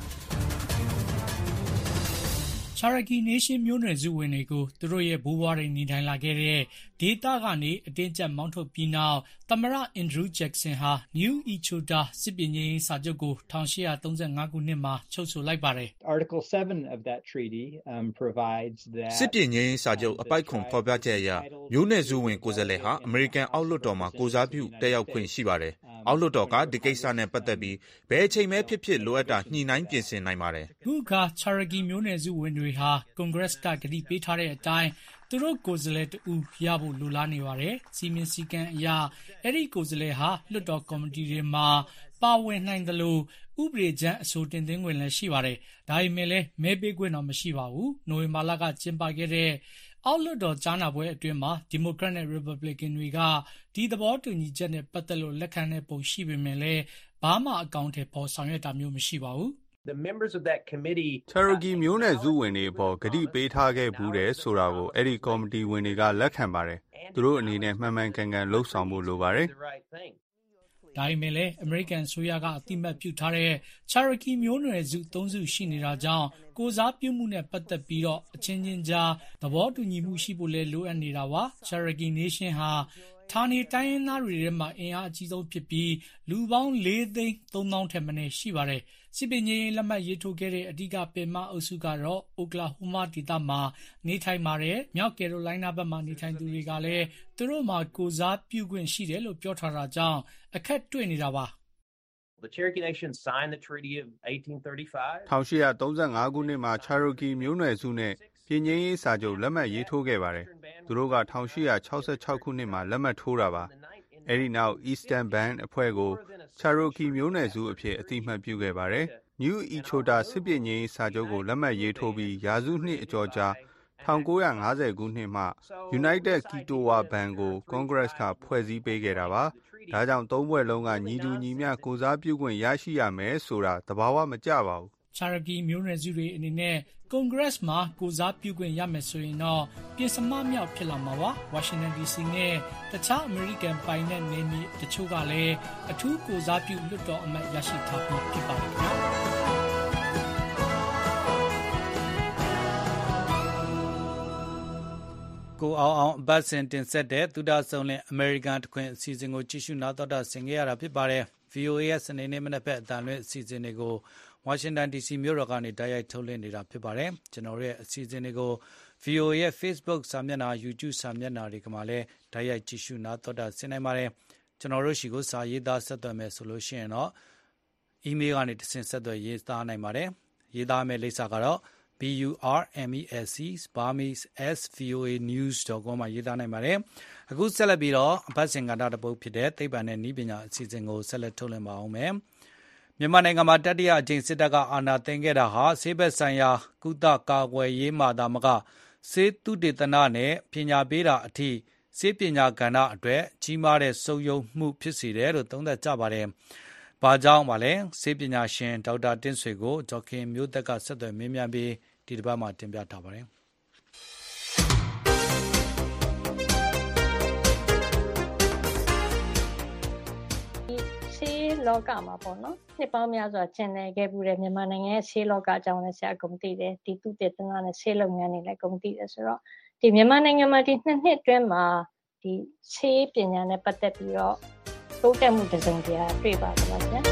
Cherokee Nation မျိုးနွယ်စုဝင်တွေကိုသူတို့ရဲ့ဘိုးဘွားတွေနေထိုင်လာခဲ့တဲ့ဒေသကနေအတင်းကျပ်မောင်းထုတ်ပြီးနောက်သမ္မတ Andrew Jackson ဟာ New Echota စစ်ပြေငြိမ်းရေးစာချုပ်ကို၁၈၃၅ခုနှစ်မှာချုပ်ဆိုလိုက်ပါတယ်။ Article seven of that treaty um, provides that စစ်ပြေငြိမ်းရေးစာချုပ်အပိုက်ခွန်ဖော်ပြချက်အရမျိုးနွယ်စုဝင်ကိုယ်စားလှယ်ဟာအမေရိကန်အောက်လွှတ်တော်မှာကိုစားပြုတက်ရောက်ခွင့်ရှိပါတယ်။အောက်လွှတ်တော်ကဒီကိစ္စနဲ့ပတ်သက်ပြီးဘယ်အချိန်ပဲဖြစ်ဖြစ်လိုအပ်တာညှိနှိုင်းပြင်ဆင်နိုင်ပါတယ်။ခုအခါ Cherokee မျိုးနွယ်စုဝင်တွေဟာ Congress ကကတိပေးထားတဲ့အတိုင်းသူတို့ကိုယ်စားလှယ်တူရဖို့လိုလားနေပါတယ်။စီမင်းစည်းကမ်းအရအဲ့ဒီကိုယ်စားလှယ်ဟာလွှတ်တော်ကော်မတီတွေမှာပါဝင်နိုင်တယ်လို့ဥပဒေကြမ်းအဆိုတင်သွင်းခွင့်လည်းရှိပါတယ်။ဒါပေမဲ့လည်းမဲပေးခွင့်တော့မရှိပါဘူး။နိုဝင်ဘာလကကျင်းပခဲ့တဲ့အောက်လွှတ်တော်ကြားနာပွဲအတွင်းမှာဒီမိုကရက်နဲ့ရီပတ်ဘလစ်ကန်တွေကဒီသဘောတူညီချက်နဲ့ပတ်သက်လို့လက်ခံတဲ့ပုံရှိပေမဲ့လည်းဘာမှအကောင့်ထဲပေါ်ဆောင်ရွက်တာမျိုးမရှိပါဘူး။ The members of that committee Cherokee မျိုးနွယ်စုဝင်တွေအပေါ်ဂတိပေးထားခဲ့ဘူးတယ်ဆိုတာကိုအဲ့ဒီကော်မတီဝင်တွေကလက်ခံပါတယ်။သူတို့အနေနဲ့မှန်မှန်ကန်ကန်လှုပ်ဆောင်ဖို့လိုပါတယ်။ဒါပေမဲ့လည်းအမေရိကန်ဆိုရကအတိမတ်ပြုထားတဲ့ Cherokee မျိုးနွယ်စုသုံးစုရှိနေတာကြောင့်ကိုစားပြုမှုနဲ့ပတ်သက်ပြီးတော့အချင်းချင်းကြားသဘောတူညီမှုရှိဖို့လည်းလိုအပ်နေတာပါ။ Cherokee Nation ဟာဌာနေတိုင်းရင်းသားတွေထဲမှာအင်အားအကြီးဆုံးဖြစ်ပြီးလူပေါင်းလေးသိန်းသုံးသောင်းထက်မနည်းရှိပါတယ်။စစ်ပင်ကြီးလက်မှတ်ရေးထိုးခဲ့တဲ့အဓိကပင်မအုပ်စုကတော့ Oklahoma ဒေသမှာနေထိုင်ပါတယ်။မြောက်ကယ်ရိုလိုင်းနားဘက်မှာနေထိုင်သူတွေကလည်းသူတို့မှာကိုစားပြုခွင့်ရှိတယ်လို့ပြောထားတာကြောင့်အခက်တွေ့နေတာပါ။ The Cherokee Nation signed the Treaty of eighteen thirty-five. ၁၈၃၅ခုနှစ်မှာ Cherokee မျိုးနွယ်စုနဲ့ပြည်ငြိမ်းရေးစာချုပ်လက်မှတ်ရေးထိုးခဲ့ပါတယ်။သူတို့က၁၈၆၆ခုနှစ်မှာလက်မှတ်ထိုးတာပါ။အဲဒီနောက် Eastern Band အဖွဲ့ကို Cherokee မျိုးနွယ်စုအဖြစ်အသိအမှတ်ပြုခဲ့ပါတယ်။ New Echota စစ်ပြေငြိမ်းရေးစာချုပ်ကိုလက်မှတ်ရေးထိုးပြီးရာစုနှစ်အကျော်ကြာ၁၉၅၀ခုနှစ်မှ United Kiowa Band ကို Congress ကဖွဲ့စည်းပေးခဲ့တာပါ။ဒါကြောင့်သုံးဘွဲ့လုံးကညီတူညီမျှကိုစားပြုခွင့်ရရှိရမယ်ဆိုတာသဘာဝမကျပါဘူး။ Cherokee မျိုးနွယ်စုတွေအနေနဲ့ Congress မှာကိုစားပြုခွင့်ရမယ်ဆိုရင်တော့ပြင်စမမြောက်ဖြစ်လာမှာပါ။ Washington ဒီ စီ နဲ့တခြား American ပိုင်တဲ့နယ်မြေတချို့ကလည်းအထူးကိုစားပြုလွှတ်တော်အမတ်ရရှိထားပြီးဖြစ်ပါတယ်ခင်ဗျာ။ကိုအောင်အောင်အပတ်စဉ်တင်ဆက်တဲ့သုဒဆုံလင် American တခွင်အစီအစဉ်ကိုကြည့်ရှုနားတော်တာဆင်ခဲ့ရတာဖြစ်ပါတယ်။ V O A ရဲ့စနေနေ့မနက်ဖက်အတန်လွင့်အစီအစဉ်တွေကိုဝါရှင်တန် ဒီ စီ မြို့တော်ကနေတိုက်ရိုက်ထုတ်လွှင့်နေတာဖြစ်ပါတယ်။ကျွန်တော်တို့ရဲ့အစီအစဉ်တွေကို V O A ရဲ့ Facebook စာမျက်နှာ YouTube စာမျက်နှာတွေကမှလည်းတိုက်ရိုက်ကြည့်ရှုနားတော်တာဆင်နိုင်ပါတယ်။ကျွန်တော်တို့ရှိကိုစာရေးသားဆက်သွယ်မယ်ဆိုလို့ရှိရင်တော့ email ကနေတဆင့်ဆက်သွယ်ရေးသားနိုင်ပါတယ်။ရေးသားမယ့်လိပ်စာကတော့ B U R M E S C Burmese S V O A news dot com မှာရေးသားနိုင်ပါတယ်။အခုဆက်လက်ပြီးတော့အပတ်စဉ်ကဏ္ဍတစ်ပုဒ်ဖြစ်တဲ့သိပ္ပံနဲ့နည်းပညာအစီအစဉ်ကိုဆက်လက်ထုတ်လွှင့်ပါအောင်မယ်။မြန်မာနိုင်ငံမှာတတိယအကြိမ်စစ်တပ်ကအာဏာသိမ်းခဲ့တာဟာဆေးဘက်ဆိုင်ရာကုသကာကွယ်ရေးမှသာမကဆေးသုတေသနနဲ့ပညာပေးတာအထိဆေးပညာကဏ္ဍအတွက်ကြီးမားတဲ့စုံယုံမှုဖြစ်စေတယ်လို့သုံးသပ်ကြပါတယ်။ဘာကြောင့်ပါလဲဆေးပညာရှင်ဒေါက်တာတင့်ဆွေကိုဒေါက်ခင်မျိုးသက်ကဆက်သွယ်မေးမြန်းပြီးဒီတစ်ပတ်မှာတင်ပြထားပါတယ်။ဆေးလောကမှာပေါ့နော်နှစ်ပေါင်းများစွာကျင်လည်ခဲ့မှုတဲ့မြန်မာနိုင်ငံရဲ့ဆေးလောကအကြောင်းလည်းဆရာအကုန်သိတယ်ဒီသုတေသနနဲ့ဆေးလုပ်ငန်းတွေလည်းအကုန်သိတယ်ဆိုတော့ဒီမြန်မာနိုင်ငံမှာဒီနှစ်နှစ်အတွင်းမှာဒီဆေးပညာနဲ့ပတ်သက်ပြီးတော့တိုးတက်မှုတစ်စုံတရာတွေ့ပါသလားဆရာ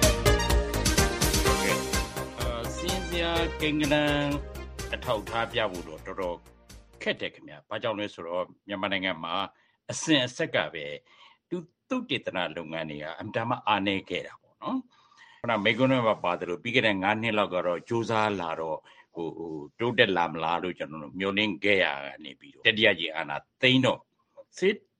အဲစင်းစရာကင်္ဂလန်အထောက်ထားပြဖို့တော့တော်တော်ခက်တယ်ခင်ဗျာဘာကြောင့်လဲဆိုတော့မြန်မာနိုင်ငံမှာအစဉ်အဆက်ကပဲသူသုတေသနလုပ်ငန်းတွေကအမှန်တမ်းအားနည်းခဲ့တာပေါ့နော်ခုနမေကွန်းတွေမှာပါတယ်လို့ပြီးခဲ့တဲ့၅နှစ်လောက်ကတော့စူးစမ်းလာတော့ဟိုဟိုတိုးတက်လာမလားလို့ကျွန်တော်တို့မျှော်လင့်ခဲ့ရနေပြီးတော့တတိယကြီးအာဏာသိမ်းတော့စစ်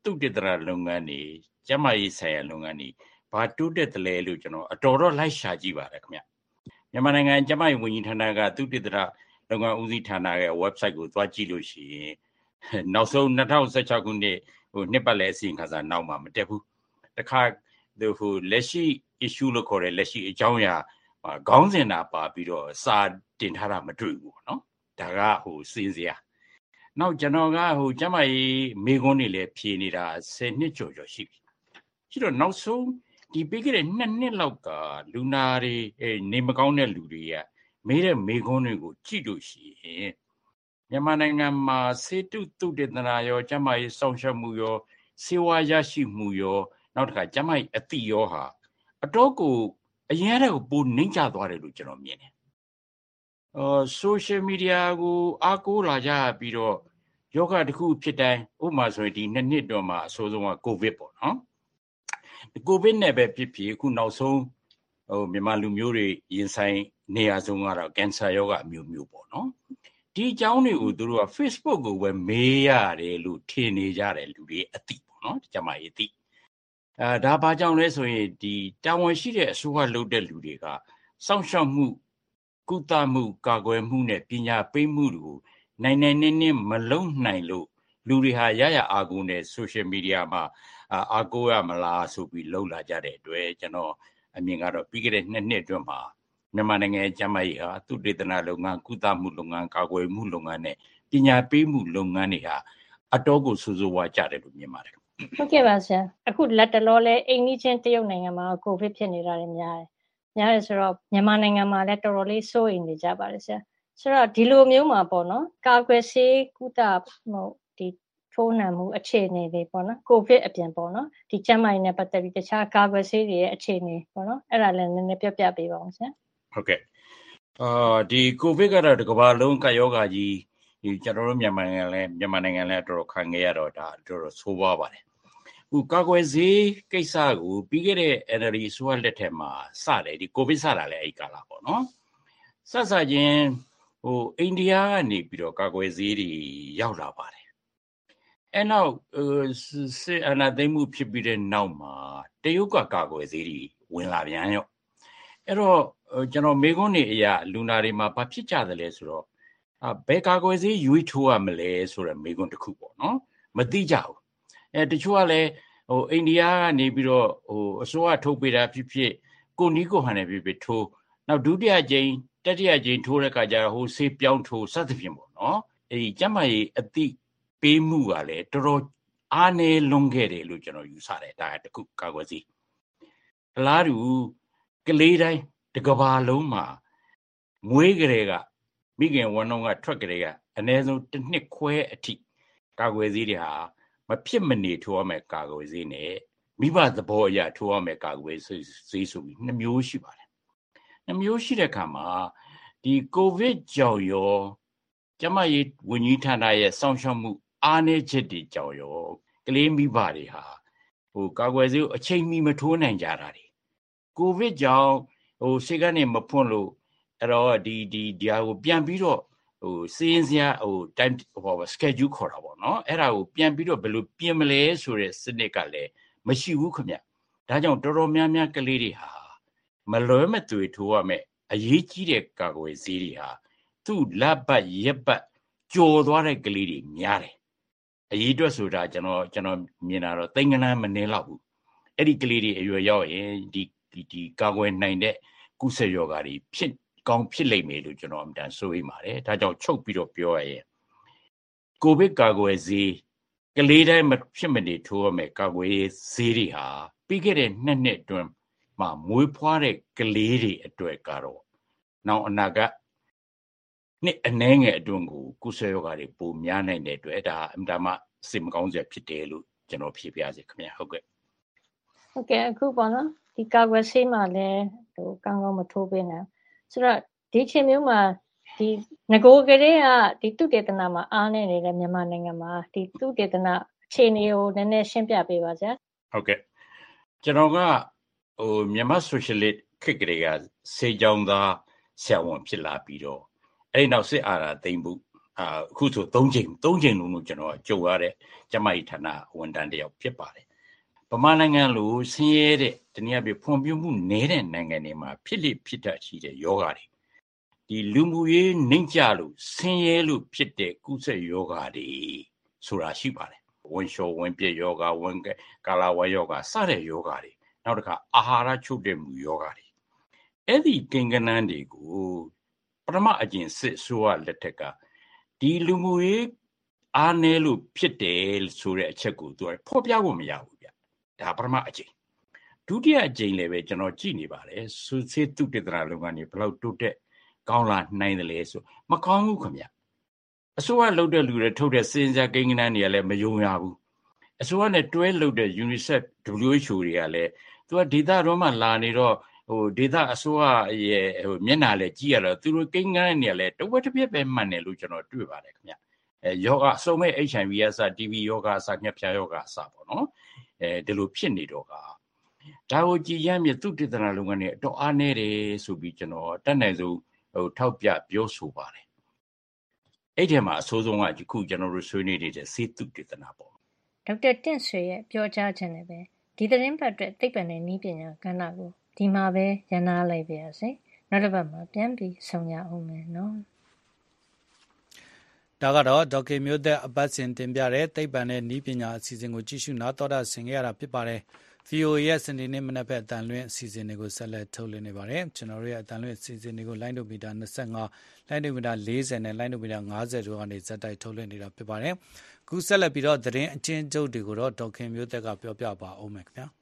သုတေသနလုပ်ငန်းတွေကျန်းမာရေးဆိုင်ရာလုပ်ငန်းတွေဘာတိုးတက်တယ်လဲလို့ကျွန်တော်အတော်တော့လိုက်ရှာကြည့်ပါတယ်ခင်ဗျမြန်မာနိုင်ငံကျန်းမာရေးဝန်ကြီးဌာနကသုတေသနလုပ်ငန်းဦးစီးဌာနရဲ့ website ကိုသွားကြည့်လို့ရှိရင်နောက်ဆုံး၂၀၁၆ခုနှစ်ဟိုနှစ်ပတ်လည်အစီရင်ခံစာနောက်မှာမတက်ဘူးတခါဟိုလက်ရှိ issue လို့ခေါ်တဲ့လက်ရှိအကြောင်းအရာခေါင်းစဉ်တာပါပြီးတော့စာတင်ထားတာမတွေ့ဘူးပေါ့နော်ဒါကဟိုစင်းစရာနောက်ကျွန်တော်ကဟိုကျမကြီးမိကုန်းတွေလည်းဖြေနေတာဆယ်နှစ်ကျော်ကျော်ရှိပြီရှိတော့နောက်ဆုံးဒီပြီးခဲ့တဲ့နှစ်နှစ်လောက်ကလူနာတွေနေမကောင်းတဲ့လူတွေကမေးတဲ့မိကုန်းတွေကိုကြည့်လို့ရှိရင်မြန်မာနိုင်ငံမှာစေတုတုတေသနာရောကျမကြီးစောင့်ရှောက်မှုရောစေဝါရရှိမှုရောနောက်တစ်ခါကျမကြီးအတိရောဟာအတော့ကိုအရင်ကတည်းကပိုနှိမ့်ချသွားတယ်လို့ကျွန်တော်မြင်တယ်။အော် social media ကိုအားကိုးလာကြပြီးတော့ယောဂတစ်ခုဖြစ်တိုင်းဥပမာဆိုရင်ဒီနှစ်နှစ်တော့မှအဆိုးဆုံးကကိုဗစ်ပေါ့နော်။ကိုဗစ်နဲ့ပဲဖြစ်ဖြစ်အခုနောက်ဆုံးဟိုမြန်မာလူမျိုးတွေရင်ဆိုင်နေရဆုံးကတော့ကင်ဆာယောဂအမျိုးမျိုးပေါ့နော်။ဒီအကြောင်းတွေကိုသူတို့က Facebook ကိုပဲမေးရတယ်လို့ထင်နေကြတယ်လူတွေအသိပေါ့နော်။ကျမကြီးအသိအဲဒါဘာကြောင့်လဲဆိုရင်ဒီတာဝန်ရှိတဲ့အစိုးရလုပ်တဲ့လူတွေကစောင့်ရှောက်မှုကုသမှုကာကွယ်မှုနဲ့ပညာပေးမှုတွေကိုနိုင်နိုင်နေနေမလုံနိုင်လို့လူတွေဟာရရအာကုန်းနဲ့ social media မှာအာကိုရမလားဆိုပြီးလှုပ်လာကြတဲ့အတွက်ကျွန်တော်အမြင်ကတော့ပြီးခဲ့တဲ့နှစ်နှစ်အတွင်းမှာမြန်မာနိုင်ငံကျန်းမာရေးဟာသုတေသနလုပ်ငန်းကုသမှုလုပ်ငန်းကာကွယ်မှုလုပ်ငန်းနဲ့ပညာပေးမှုလုပ်ငန်းတွေဟာအတော့ကိုစိုးစိုးဝါးကြတယ်လို့မြင်ပါတယ်ဟုတ်ကဲ့ပါဆရာအခုလက်တလောလဲအိမ်နီးချင်းတရုတ်နိုင်ငံမှာကိုဗစ်ဖြစ်နေတာတွေများတယ်များတယ်ဆိုတော့မြန်မာနိုင်ငံမှာလည်းတော်တော်လေးစိုးရိမ်နေကြပါတယ်ဆရာဆိုတော့ဒီလိုမျိုးမှာပေါ့နော်ကာကွယ်ဆေးကုသမှုဒီထိုးနှံမှုအခြေအနေတွေပေါ့နော်ကိုဗစ်အပြင်ပေါ့နော်ဒီကျန်းမာရေးနဲ့ပတ်သက်ပြီးတခြားကာကွယ်ဆေးတွေရဲ့အခြေအနေပေါ့နော်အဲ့ဒါလည်းနည်းနည်းပြောပြပေးပါဦးဆရာဟုတ်ကဲ့အာဒီကိုဗစ်ကတော့ဒီကမ္ဘာလုံးကပ်ရောဂါကြီးဒီကျွန်တော်တို့မြန်မာနိုင်ငံလည်းမြန်မာနိုင်ငံလည်းတော်တော်ခံခဲ့ရတော့ဒါတော်တော်ဆိုးဝါးပါတယ်ဟိုကာကွယ်ဆေးကိစ္စကိုပြီးခဲ့တဲ့ N L D ဆိုရလက်ထက်မှာစတယ်ဒီကိုဗစ်စတာလည်းအဲ့ကာလပေါ့နော်စစချင်းဟိုအိန္ဒိယကနေပြီးတော့ကာကွယ်ဆေးတွေရောက်လာပါတယ်အဲ့နောက်စစ်အာဏာသိမ်းမှုဖြစ်ပြီးတဲ့နောက်မှာတရုတ်ကကာကွယ်ဆေးတွေဝင်လာပြန်ရောအဲ့တော့ကျွန်တော်မေခွန်းနေအရာလူနာတွေမှာဘာဖြစ်ကြတယ်လဲဆိုတော့ဘယ်ကာကွယ်ဆေးရွေးထိုးရမလဲဆိုတဲ့မေခွန်းတစ်ခုပေါ့နော်မသိကြဘူးအဲတချို့ကလည်းဟိုအိန္ဒိယကနေပြီးတော့ဟိုအစိုးရထုတ်ပေးတာဖြစ်ဖြစ်ကိုနီးကိုဟန်နေဖြစ်ဖြစ်ထိုးနောက်ဒုတိယကြိမ်တတိယကြိမ်ထိုးတဲ့အခါကျတော့ဟိုဆေးပြောင်းထိုးစသဖြင့်ပေါ့နော်အဲဒီကျန်းမာရေးအသိပေးမှုကလည်းတော်တော်အားနည်းလွန်ခဲ့တယ်လို့ကျွန်တော်ယူဆတယ်ဒါတခုကာကွယ်ဆေးအလားတူကလေးတိုင်းတကဘာလုံးမှာမွေးကလေးကမိခင်ဝန်တော့ကထွက်ကလေးကအနည်းဆုံးတစ်နှစ်ခွဲအထိကာကွယ်ဆေးတွေဟာမဖြစ်မနေထိုးရမယ်ကာကွယ်ဆေးနဲ့မိဘသဘောအရထိုးရမယ်ကာကွယ်ဆေးဆိုပြီးနှစ်မျိုးရှိပါတယ်နှစ်မျိုးရှိတဲ့အခါမှာဒီကိုဗစ်ကြောင့်ရောကျန်းမာရေးဝန်ကြီးဌာနရဲ့စောင့်ရှောက်မှုအားနည်းချက်တွေကြောင့်ရောကလေးမိဘတွေဟာဟိုကာကွယ်ဆေးကိုအချိန်မီမထိုးနိုင်ကြတာတွေကိုဗစ်ကြောင့်ဟိုစိတ်ကနေမဖွင့်လို့အဲ့တော့ဒီဒီဒီဟာကိုပြန်ပြီးတော့ဟိုစင်းစရာဟို time ဟို schedule ခေါ်တာပေါ့နော်အဲ့ဒါကိုပြန်ပြီးတော့ဘယ်လိုပြင်မလဲဆိုတဲ့စနစ်ကလည်းမရှိဘူးခင်ဗျဒါကြောင့်တော်တော်များများကလေးတွေဟာမလွဲမသွေထိုးရမယ်အရေးကြီးတဲ့ကာကွယ်ဆေးတွေဟာသူ့လက်ပတ်ရက်ပတ်ကြော်သွားတဲ့ကလေးတွေများတယ်အရေးအတွက်ဆိုတာကျွန်တော်ကျွန်တော်မြင်တာတော့သိင္ကနန်းမနေတော့ဘူးအဲ့ဒီကလေးတွေအရွယ်ရောက်ရင်ဒီဒီဒီကာကွယ်နိုင်တဲ့ကုသရောဂါတွေဖြစ်ကောင်းဖြစ်လိမ့်မယ်လို့ကျွန်တော်အမှန်တန်ဆိုမိပါတယ်ဒါကြောင့်ချုပ်ပြီးတော့ပြောရရင်ကိုဗစ်ကာကွယ်ဆေးကလေးတိုင်းမဖြစ်မနေထိုးရမယ်ကာကွယ်ဆေးတွေဟာပြီးခဲ့တဲ့နှစ်နှစ်အတွင်းမှာမွေးဖွားတဲ့ကလေးတွေအတွက်ကတော့နောက်အနာဂတ်နှစ်အနည်းငယ်အတွင်းကိုကုသရောဂါတွေပိုများနိုင်တဲ့အတွက်ဒါအမှန်တမ်းစိတ်မကောင်းစရာဖြစ်တယ်လို့ကျွန်တော်ဖြေပြစေခင်ဗျာဟုတ်ကဲ့ဟုတ်ကဲ့အခုပေါ့နော်ဒီကာကွယ်ဆေးမှာလည်းဟိုကောင်းကောင်းမထိုးပေးနိုင်ဆိုတော့ဒီချိန်မျိုးမှာဒီငကိုကလေးကဒီသုတေသနမှာအားနေနေတဲ့မြန်မာနိုင်ငံမှာဒီသုတေသနအခြေအနေကိုနည်းနည်းရှင်းပြပေးပါဆရာဟုတ်ကဲ့ကျွန်တော်ကဟိုမြန်မာ socialist ခေတ်ကလေးကစေကြောင်းသားဆရာဝန်ဖြစ်လာပြီးတော့အဲ့ဒီနောက်စစ်အာဏာသိမ်းမှုအာအခုဆိုသုံးချိန်သုံးချိန်လုံးလို့ကျွန်တော်ကြုံရတဲ့ကျမကြီးဌာနဝန်ထမ်းတယောက်ဖြစ်ပါတယ်ဗမာနိုင်ငံလိုဆင်းရဲတဲ့တနည်းအားဖြင့်ဖွံ့ဖြိုးမှုနည်းတဲ့နိုင်ငံတွေမှာဖြစ်လိဖြစ်တတ်ရှိတဲ့ယောဂါတွေဒီလူမှုရေးနှိမ့်ကျလို့ဆင်းရဲလို့ဖြစ်တဲ့ကုသယောဂါတွေဆိုတာရှိပါတယ်ဝင်လျှော်ဝင်ပြည့်ယောဂါဝင်ကာလာဝယောဂါစတဲ့ယောဂါတွေနောက်တစ်ခါအာဟာရချုပ်တဲ့မှုယောဂါတွေအဲ့ဒီကိန်းကနန်းတွေကိုပထမအကျင့်စစ်ဆိုးရလက်ထက်ကဒီလူမှုရေးအားနည်းလို့ဖြစ်တယ်ဆိုတဲ့အချက်ကိုသူကဖော်ပြဖို့မရဘူးဗျဒါပထမအကျင့်ဒုတိယအကျင့်လည်းပဲကျွန်တော်ကြည့်နေပါတယ်စုစေတုတေသနာလုပ်ငန်းတွေဘယ်လောက်တိုးတက်ကောင်းလာနိုင်တယ်လဲဆိုမကောင်းဘူးခင်ဗျအစိုးရလုပ်တဲ့လူတွေထုတ်တဲ့စင်စာကိန်းကနန်းတွေကလည်းမယုံရဘူးအစိုးရနဲ့တွဲလုပ်တဲ့ UNICEF W H O တွေကလည်းသူကဒေတာတော့မှလာနေတော့ဟိုဒေတာအစိုးရရဲ့ဟိုမျက်နှာလည်းကြည့်ရတော့သူတို့ကိန်းကနန်းတွေကလည်းတဝက်တစ်ပြက်ပဲမှန်တယ်လို့ကျွန်တော်တွေ့ပါတယ်ခင်ဗျအဲယောဂအစုံမဲ့ H I V အစ T B ယောဂအစငှက်ဖျားယောဂအစပေါ့နော်အဲဒီလိုဖြစ်နေတော့ကဒါကိုကြည်ရမ်းမြသူတေသနာလုပ်ငန်းတွေအတော့အားနေတယ်ဆိုပြီးကျွန်တော်တတ်နိုင်ဆုံးဟိုထောက်ပြပြောဆိုပါတယ်အဲ့ဒီမှာအဆိုးဆုံးကဒီခုကျွန်တော်တို့ဆွေးနွေးနေတဲ့စေတုတေသနာပေါ့ဒေါက်တာတင့်ဆွေရဲ့ပြောကြားခြင်းနဲ့ပဲဒီသတင်းပတ်အတွက်သိပ္ပံနဲ့နည်းပညာကဏ္ဍကိုဒီမှာပဲရန်နာလိုက်ပါရစေနောက်တစ်ပတ်မှာပြန်ပြီးဆုံရအောင်မယ်နော်ဒါကတော့ဒေါက်တာမျိုးသက်အပတ်စဉ်တင်ပြတဲ့သိပ္ပံနဲ့နည်းပညာအစီအစဉ်ကိုကြည့်ရှုနားတော်တာဆင်ခဲ့ရတာဖြစ်ပါတယ်V O A ရဲ့စနေနေ့မနက်ဘက်အတန်လွင့်အစီအစဉ်တွေကိုဆက်လက်ထုတ်လွှင့်နေပါတယ်ကျွန်တော်တို့ရဲ့အတန်လွင့်အစီအစဉ်တွေကိုလိုင်းဒိုမီတာ၂၅လိုင်းဒိုမီတာ၄၀နဲ့လိုင်းဒိုမီတာ၅၀တို့ကနေဇက်တိုက်ထုတ်လွှင့်နေတာဖြစ်ပါတယ်အခုဆက်လက်ပြီးတော့သတင်းအချင်းချုပ်တွေကိုတော့ဒေါက်ခင်မျိုးသက်ကပြောပြပါဦးမယ်ခင်ဗျာ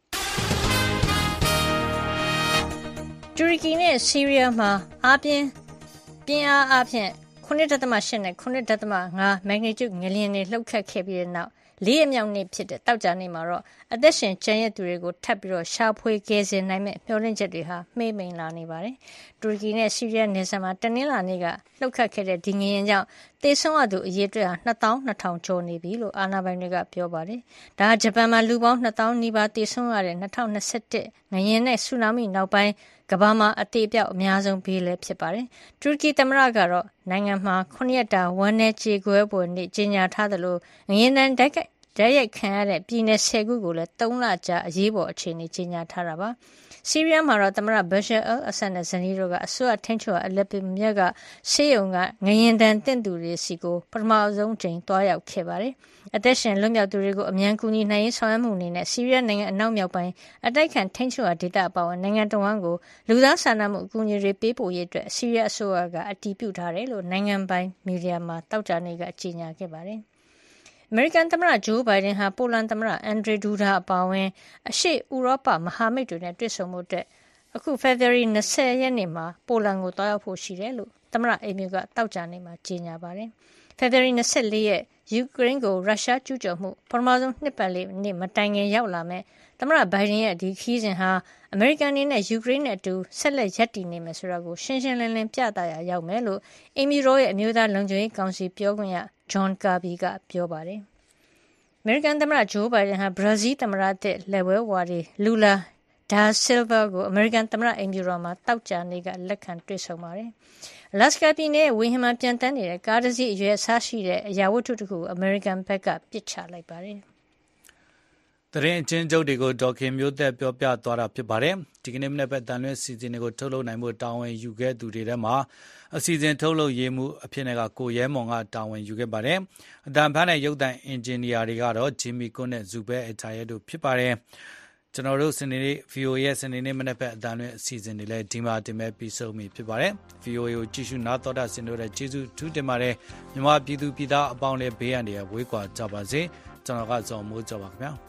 တူရကီနဲ့ဆီးရီးယားမှာအားပြင်းပြင်းအားအပြင်ခုနှစ်ဒသမ၈နဲ့ခုနှစ်ဒသမ၅မက်ဂနီကျုငလျင်တွေလှုပ်ခတ်ခဲ့ပြီးတဲ့နောက်လေးအမြောက်နေ့ဖြစ်တဲ့တောက်ကြနေ့မှာတော့အသက်ရှင်ကျန်ရစ်သူတွေကိုထပ်ပြီးတော့ရှာဖွေကယ်ဆယ်နိုင်မဲ့မျှော်လင့်ချက်တွေဟာမှေးမိန်လာနေပါတယ်။တူရကီနဲ့ဆီးရီးယားနယ်စပ်မှာတနင်္လာနေ့ကလှုပ်ခတ်ခဲ့တဲ့ဒီငလျင်ကြောင့်သေဆုံးရသူအရေအတွက်ဟာနှစ်သောင်းနှစ်ထောင်ကျော်နေပြီလို့အာဏာပိုင်တွေကပြောပါတယ်။ဒါဟာဂျပန်မှာလူပေါင်းနှစ်သောင်းနီးပါးသေဆုံးရတဲ့၂၀၂၁ငလျင်နဲ့ဆူနာမီနောက်ပိုင်းကမ္ဘာမှာအသေးပြောက်အများဆုံးဘေးလည်းဖြစ်ပါတယ်။တူရကီသမ္မတကတော့နိုင်ငံမှာခုနှစ်ရက်တာဝမ်းနည်းကြေကွဲပွဲနေ့ကြေညာထားသလိုငလျင်တန်းတိုက်ဓာတ်ရိုက်ခံရတဲ့ပြည်နယ်၁၀ခုကိုလည်းသုံးလကြာအရေးပေါ်အခြေအနေကြေညာထားတာပါ။ဆီးရီးယားမှာတော့သမ္မတဘရှာအယ်အဆတ်နဲ့ဇနီးတို့ကအစိုးရထိန်းချုပ်အလက်ပမြက်ကဆေးရုံကငလျင်တန်းတင့်သူတွေစီကိုပထမဆုံးချိန်တွားရောက်ခဲ့ပါတယ်။အသက်ရှင်လွတ်မြောက်သူတွေကိုအမြန်ကူညီနိုင်ရေးဆောင်ရွက်မှုအနေနဲ့ဆီးရီးယားနိုင်ငံအနောက်မြောက်ပိုင်းအတိုက်ခံထိန်းချုပ်ရာဒေသအပါအဝင်နိုင်ငံတော်ဝန်ကိုလူသားစာနာမှုအကူအညီတွေပေးပို့ရေးအတွက်ဆီးရီးယားအစိုးရကအတည်ပြုထားတယ်လို့နိုင်ငံပိုင်မီဒီယာမှာတောက်ကြနေကကြေညာခဲ့ပါတယ်။အမေရိကန်သမ္မတဂျိုးဘိုင်ဒန်ဟာပိုလန်သမ္မတအန်ဒရီဒူဒါအပါအဝင်အရှေ့ဥရောပမဟာမိတ်တွေနဲ့တွေ့ဆုံမှုအတွက်အခုဖေဖော်ဝါရီ၂၀ရက်နေ့မှာပိုလန်ကိုသွားရောက်ဖို့ရှိတယ်လို့သမ္မတအိမ်ဖြူကတောက်ကြနေမှာကြေညာပါတယ်။ဖေဖော်ဝါရီ၂၄ရက်ယူကရိန်းကိုရုရှားကျူးကျော်မှုပထမဆုံးနှစ်ပတ်လေးနေ့မတိုင်ခင်ရောက်လာမဲ့သမ္မတဘိုင်ဒန်ရဲ့ဒီခီးစဉ်ဟာအမေရိကန်အနေနဲ့ယူကရိန်းနဲ့အတူဆက်လက်ရပ်တည်နေမယ်ဆိုတာကိုရှင်းရှင်းလင်းလင်းပြသရာရောက်မယ်လို့အိမ်ဖြူတော်ရဲ့အမျိုးသားလုံခြုံရေးကောင်စီပြောခွင့်ရဂျွန်ကာဘီကပြောပါတယ်။အမေရိကန်သမ္မတဂျိုးဘိုင်ဒန်ဟာဘရာဇီးသမ္မတသစ်လက်ဝဲဝါဒီလူလာဒါဆီလ်ဗာကိုအမေရိကန်သမ္မတအိမ်ဖြူတော်မှာတောက်ကြနေကလက်ခံတွေ့ဆုံပါတယ်။လက်စကာပြည်နယ်ဝင်းဟမှာပြန်တန်းနေတဲ့ကားတစ်စီးအရွယ်အစားရှိတဲ့အရာဝတ္ထုတစ်ခုအမေရိကန်ဘက်ကပစ်ချလိုက်ပါတယ်။သတင်းအချင်းချုပ်တွေကိုဒေါက်ခင်မျိုးသက်ပြောပြသွားတာဖြစ်ပါတယ်။ဒီကနေ့မနေ့ပဲတန်လွင့်စီစဉ်တွေကိုထုတ်လုပ်နိုင်မှုတာဝန်ယူခဲ့သူတွေထဲမှာအစီအစဉ်ထုတ်လုပ်ရေးမှုအဖြစ်နဲ့ကကိုရဲမွန်ကတာဝန်ယူခဲ့ပါတယ်။အတန်ဖန်နဲ့ရုပ်သံအင်ဂျင်နီယာတွေကတော့ဂျီမီကွန်းနဲ့ဇူဘဲအချာရဲတို့ဖြစ်ပါတယ်။ကျွန်တော်တို့စနေနေ့ V O A ရဲ့စနေနေ့မနေ့ပဲအတန်လွင့်အစီအစဉ်တွေလည်းဒီမှာတင်မဲ့ပြီးဆုံးပြီဖြစ်ပါတယ်။ V O A ကိုကြည့်ရှုနားတော်တာဆင်တို့တဲ့ကျေးဇူးထူးတင်ပါတယ်။မြန်မာပြည်သူပြည်သားအပေါင်းလည်းဘေးရန်တွေဝေးကွာကြပါစေ။ကျွန်တော်ကဇော်မိုးကြပါခင်ဗျာ။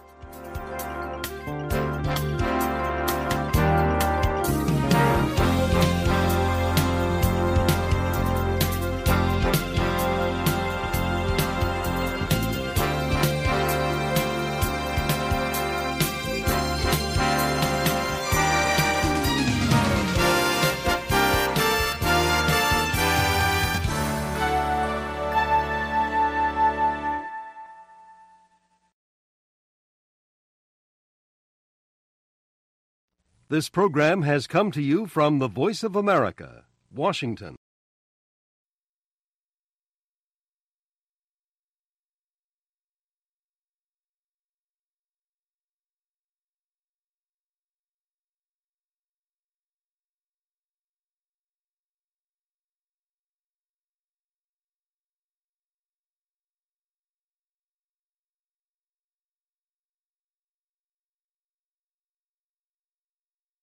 This program has come to you from the Voice of America, Washington.